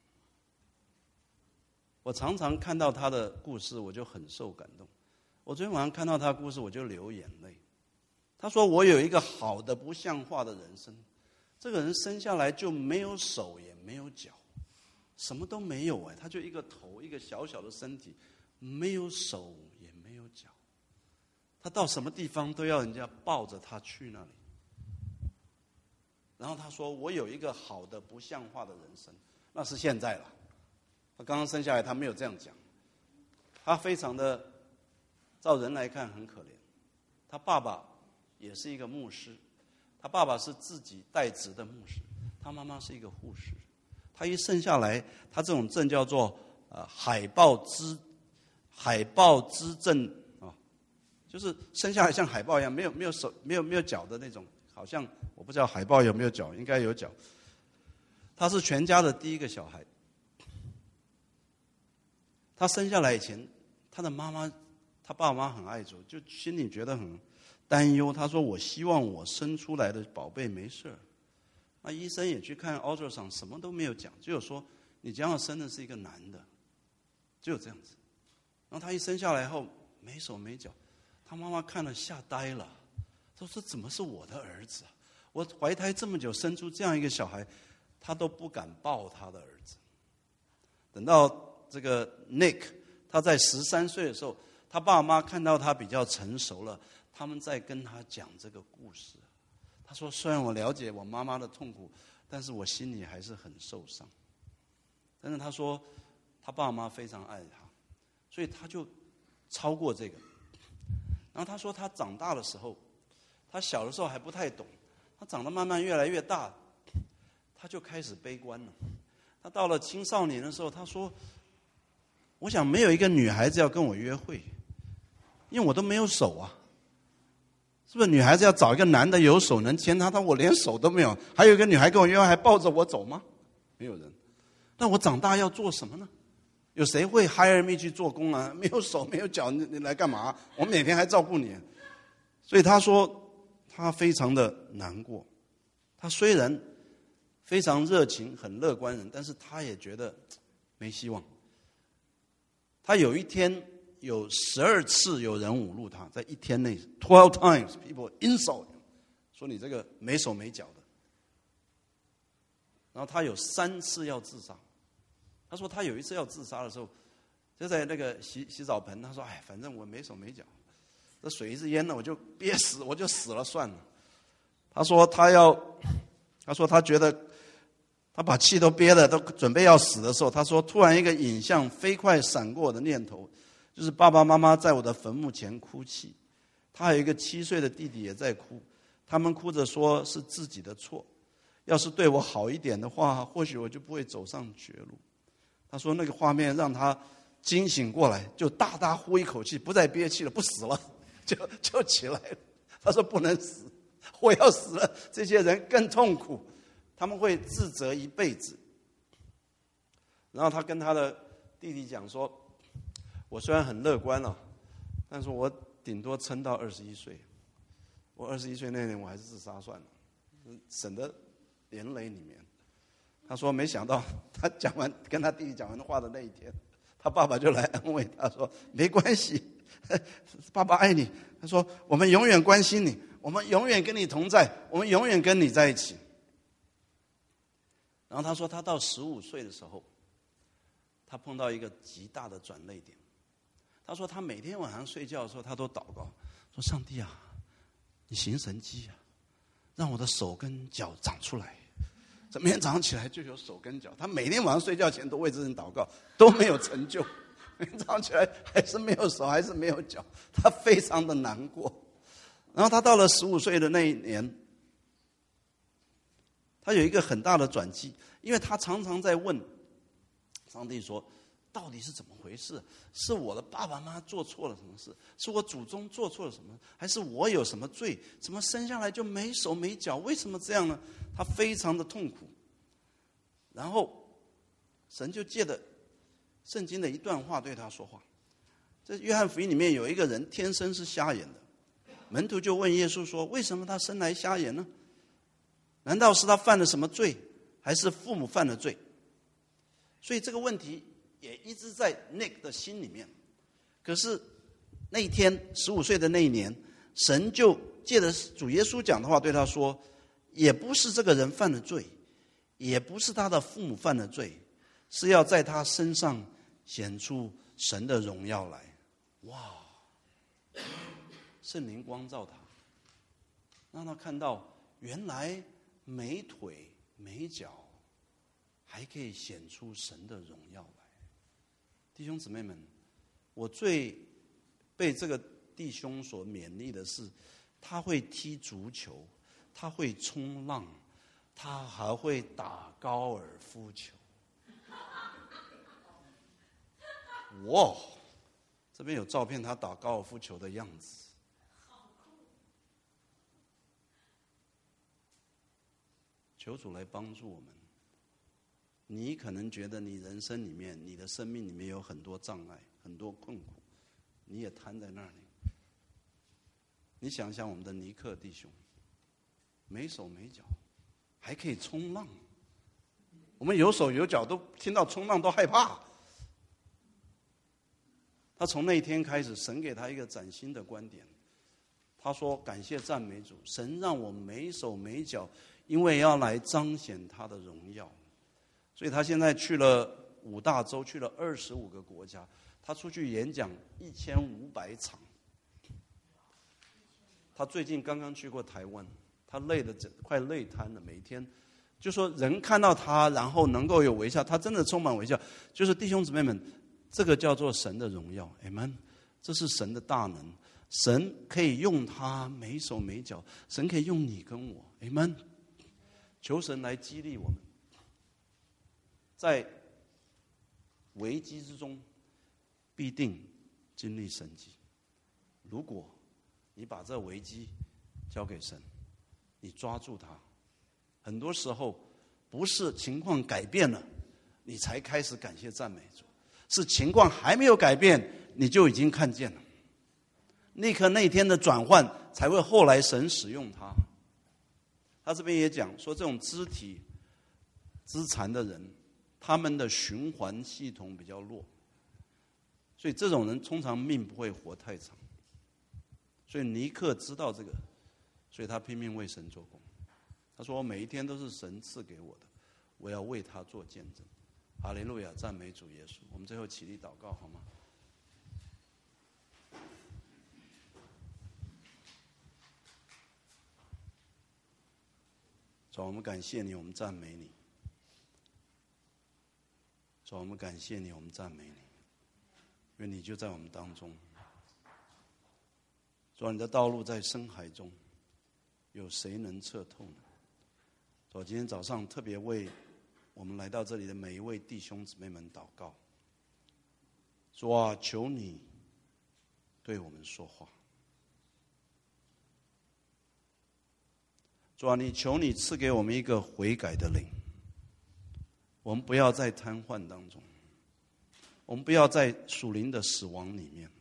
我常常看到他的故事，我就很受感动。我昨天晚上看到他的故事，我就流眼泪。他说：“我有一个好的不像话的人生。”这个人生下来就没有手也没有脚，什么都没有他就一个头，一个小小的身体，没有手也没有脚。他到什么地方都要人家抱着他去那里。然后他说：“我有一个好的不像话的人生。”那是现在了。他刚刚生下来，他没有这样讲。他非常的，照人来看很可怜。他爸爸也是一个牧师。他爸爸是自己代职的牧师，他妈妈是一个护士。他一生下来，他这种症叫做海豹肢症啊，就是生下来像海豹一样，没有手没有脚的那种，好像我不知道海豹有没有脚，应该有脚。他是全家的第一个小孩。他生下来以前，他爸妈很爱主，就心里觉得很担忧。他说：“我希望我生出来的宝贝没事。”那医生也去看 ultrasound， 什么都没有讲，只有说你将要生的是一个男的，只有这样子。然后他一生下来后没手没脚，他妈妈看了吓呆了，他说：“这怎么是我的儿子啊？我怀胎这么久生出这样一个小孩，他都不敢抱他的儿子。”等到这个 Nick 他在13岁的时候，他爸妈看到他比较成熟了，他们在跟他讲这个故事。他说：“虽然我了解我妈妈的痛苦，但是我心里还是很受伤。”但是他说，他爸妈非常爱他，所以他就超过这个。 然后他说他长大的时候，他小的时候还不太懂，他长得慢慢越来越大，他就开始悲观了。他到了青少年的时候，他说：“我想没有一个女孩子要跟我约会，因为我都没有手啊。是不是女孩子要找一个男的有手能牵她？但我连手都没有。还有一个女孩跟我约会，还抱着我走吗？没有人。那我长大要做什么呢？有谁会 hire me 去做工啊？没有手没有脚，你来干嘛？我每天还照顾你。”所以他说他非常的难过。他虽然非常热情很乐观人，但是他也觉得没希望。他有一天有12次有人侮辱他，在一天内 12 times people insult him， 说你这个没手没脚的。然后他有3次要自杀。他说他有一次要自杀的时候，就在那个洗澡盆，他说：“哎，反正我没手没脚，这水一直淹了，我就憋死，我就死了算了。”他说他觉得他把气都憋了，都准备要死的时候，他说突然一个影像飞快闪过我的念头，就是爸爸妈妈在我的坟墓前哭泣，他还有一个7岁的弟弟也在哭，他们哭着说是自己的错，要是对我好一点的话，或许我就不会走上绝路。他说那个画面让他惊醒过来，就大大呼一口气，不再憋气了，不死了，就起来了。他说不能死，我要死了，这些人更痛苦，他们会自责一辈子。然后他跟他的弟弟讲说：“我虽然很乐观了，但是我顶多撑到21岁。我21岁那年我还是自杀算了，省得连累你们。”他说没想到他跟他弟弟讲完话的那一天，他爸爸就来安慰他说：“没关系，爸爸爱你。”他说：“我们永远关心你，我们永远跟你同在，我们永远跟你在一起。”然后他说他到15岁的时候，他碰到一个极大的转捩点。他说他每天晚上睡觉的时候，他都祷告说：“上帝啊，你行神迹啊，让我的手跟脚长出来。”每天早上起来就有手跟脚，他每天晚上睡觉前都为这人祷告，都没有成就。每天早上起来还是没有手，还是没有脚，他非常的难过。然后他到了15岁的那一年，他有一个很大的转机，因为他常常在问上帝说：“到底是怎么回事？是我的爸爸妈妈做错了什么事？是我祖宗做错了什么？还是我有什么罪？怎么生下来就没手没脚？为什么这样呢？”他非常的痛苦。然后神就借着圣经的一段话对他说话。在约翰福音里面有一个人天生是瞎眼的，门徒就问耶稣说：“为什么他生来瞎眼呢？难道是他犯了什么罪，还是父母犯了罪？”所以这个问题也一直在 Nick 的心里面。可是那一天15岁的那一年，神就借着主耶稣讲的话对他说：“也不是这个人犯了罪，也不是他的父母犯了罪，是要在他身上显出神的荣耀来。”哇！圣灵光照他，让他看到原来没腿没脚还可以显出神的荣耀来。弟兄姊妹们，我最被这个弟兄所勉励的是，他会踢足球，他会冲浪，他还会打高尔夫球。哇！这边有照片，他打高尔夫球的样子。求主来帮助我们。你可能觉得你人生里面，你的生命里面有很多障碍，很多困苦，你也瘫在那里。你想想我们的尼克弟兄，没手没脚，还可以冲浪。我们有手有脚，都听到冲浪都害怕。他从那一天开始，神给他一个崭新的观点。他说：“感谢赞美主，神让我没手没脚，因为要来彰显他的荣耀。”所以他现在去了5大洲，去了25个国家，他出去演讲1500场。他最近刚刚去过台湾，他累得快累瘫了，每天就说人看到他，然后能够有微笑，他真的充满微笑。就是弟兄姊妹们，这个叫做神的荣耀 ，Amen。这是神的大能， 神可以用他没手没脚，神可以用你跟我 Amen。 求神来激励我们，在危机之中必定经历神迹。如果你把这危机交给神，你抓住它，很多时候不是情况改变了你才开始感谢赞美主，是情况还没有改变你就已经看见了，立刻那天的转换才会后来神使用它。他这边也讲说，这种肢体肢残的人，他们的循环系统比较弱，所以这种人通常命不会活太长。所以尼克知道这个，所以他拼命为神做工。他说每一天都是神赐给我的，我要为他做见证。哈利路亚，赞美主耶稣。我们最后起立祷告好吗？主，我们感谢你，我们赞美你。主，我们感谢你，我们赞美你，因为你就在我们当中。主，你的道路在深海中，有谁能测透呢？主，今天早上特别为我们来到这里的每一位弟兄姊妹们祷告。主啊，求你对我们说话。主啊，求你赐给我们一个悔改的灵，我们不要在瘫痪当中，我们不要在属灵的死亡里面。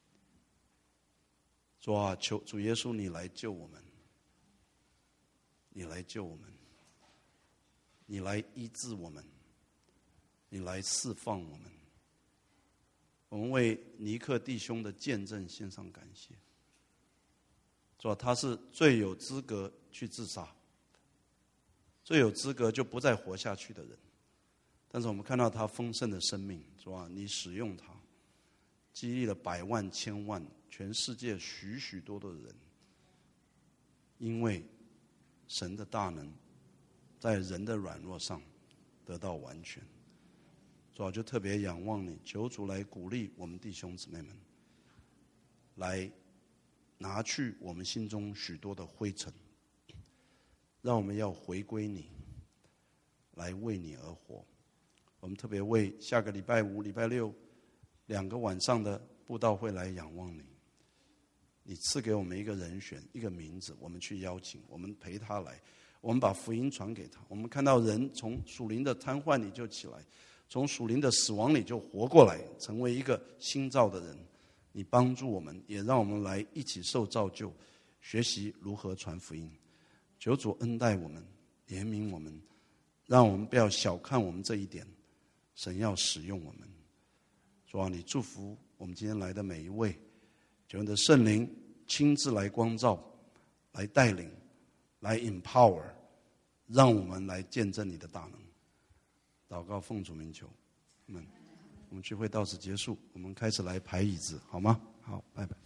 主啊，求主耶稣你来救我们，你来救我们，你来医治我们，你来释放我们。我们为尼克弟兄的见证献上感谢。主啊，他是最有资格去自杀，最有资格就不再活下去的人，但是我们看到他丰盛的生命。主啊，你使用他，激励了百万千万全世界许许多多的人，因为神的大能在人的软弱上得到完全。主啊，就特别仰望你，求主来鼓励我们弟兄姊妹们，来拿去我们心中许多的灰尘，让我们要回归你，来为你而活。我们特别为下个礼拜五、礼拜六2个晚上的布道会来仰望你。你赐给我们一个人选，一个名字，我们去邀请，我们陪他来，我们把福音传给他。我们看到人从属灵的瘫痪里就起来，从属灵的死亡里就活过来，成为一个新造的人。你帮助我们，也让我们来一起受造就，学习如何传福音。求主恩待我们，怜悯我们，让我们不要小看我们这一点，神要使用我们。主啊，你祝福我们今天来的每一位，求你的圣灵亲自来光照，来带领，来 empower， 让我们来见证你的大能。祷告奉主名求，我们聚会到此结束，我们开始来排椅子，好吗？好，拜拜。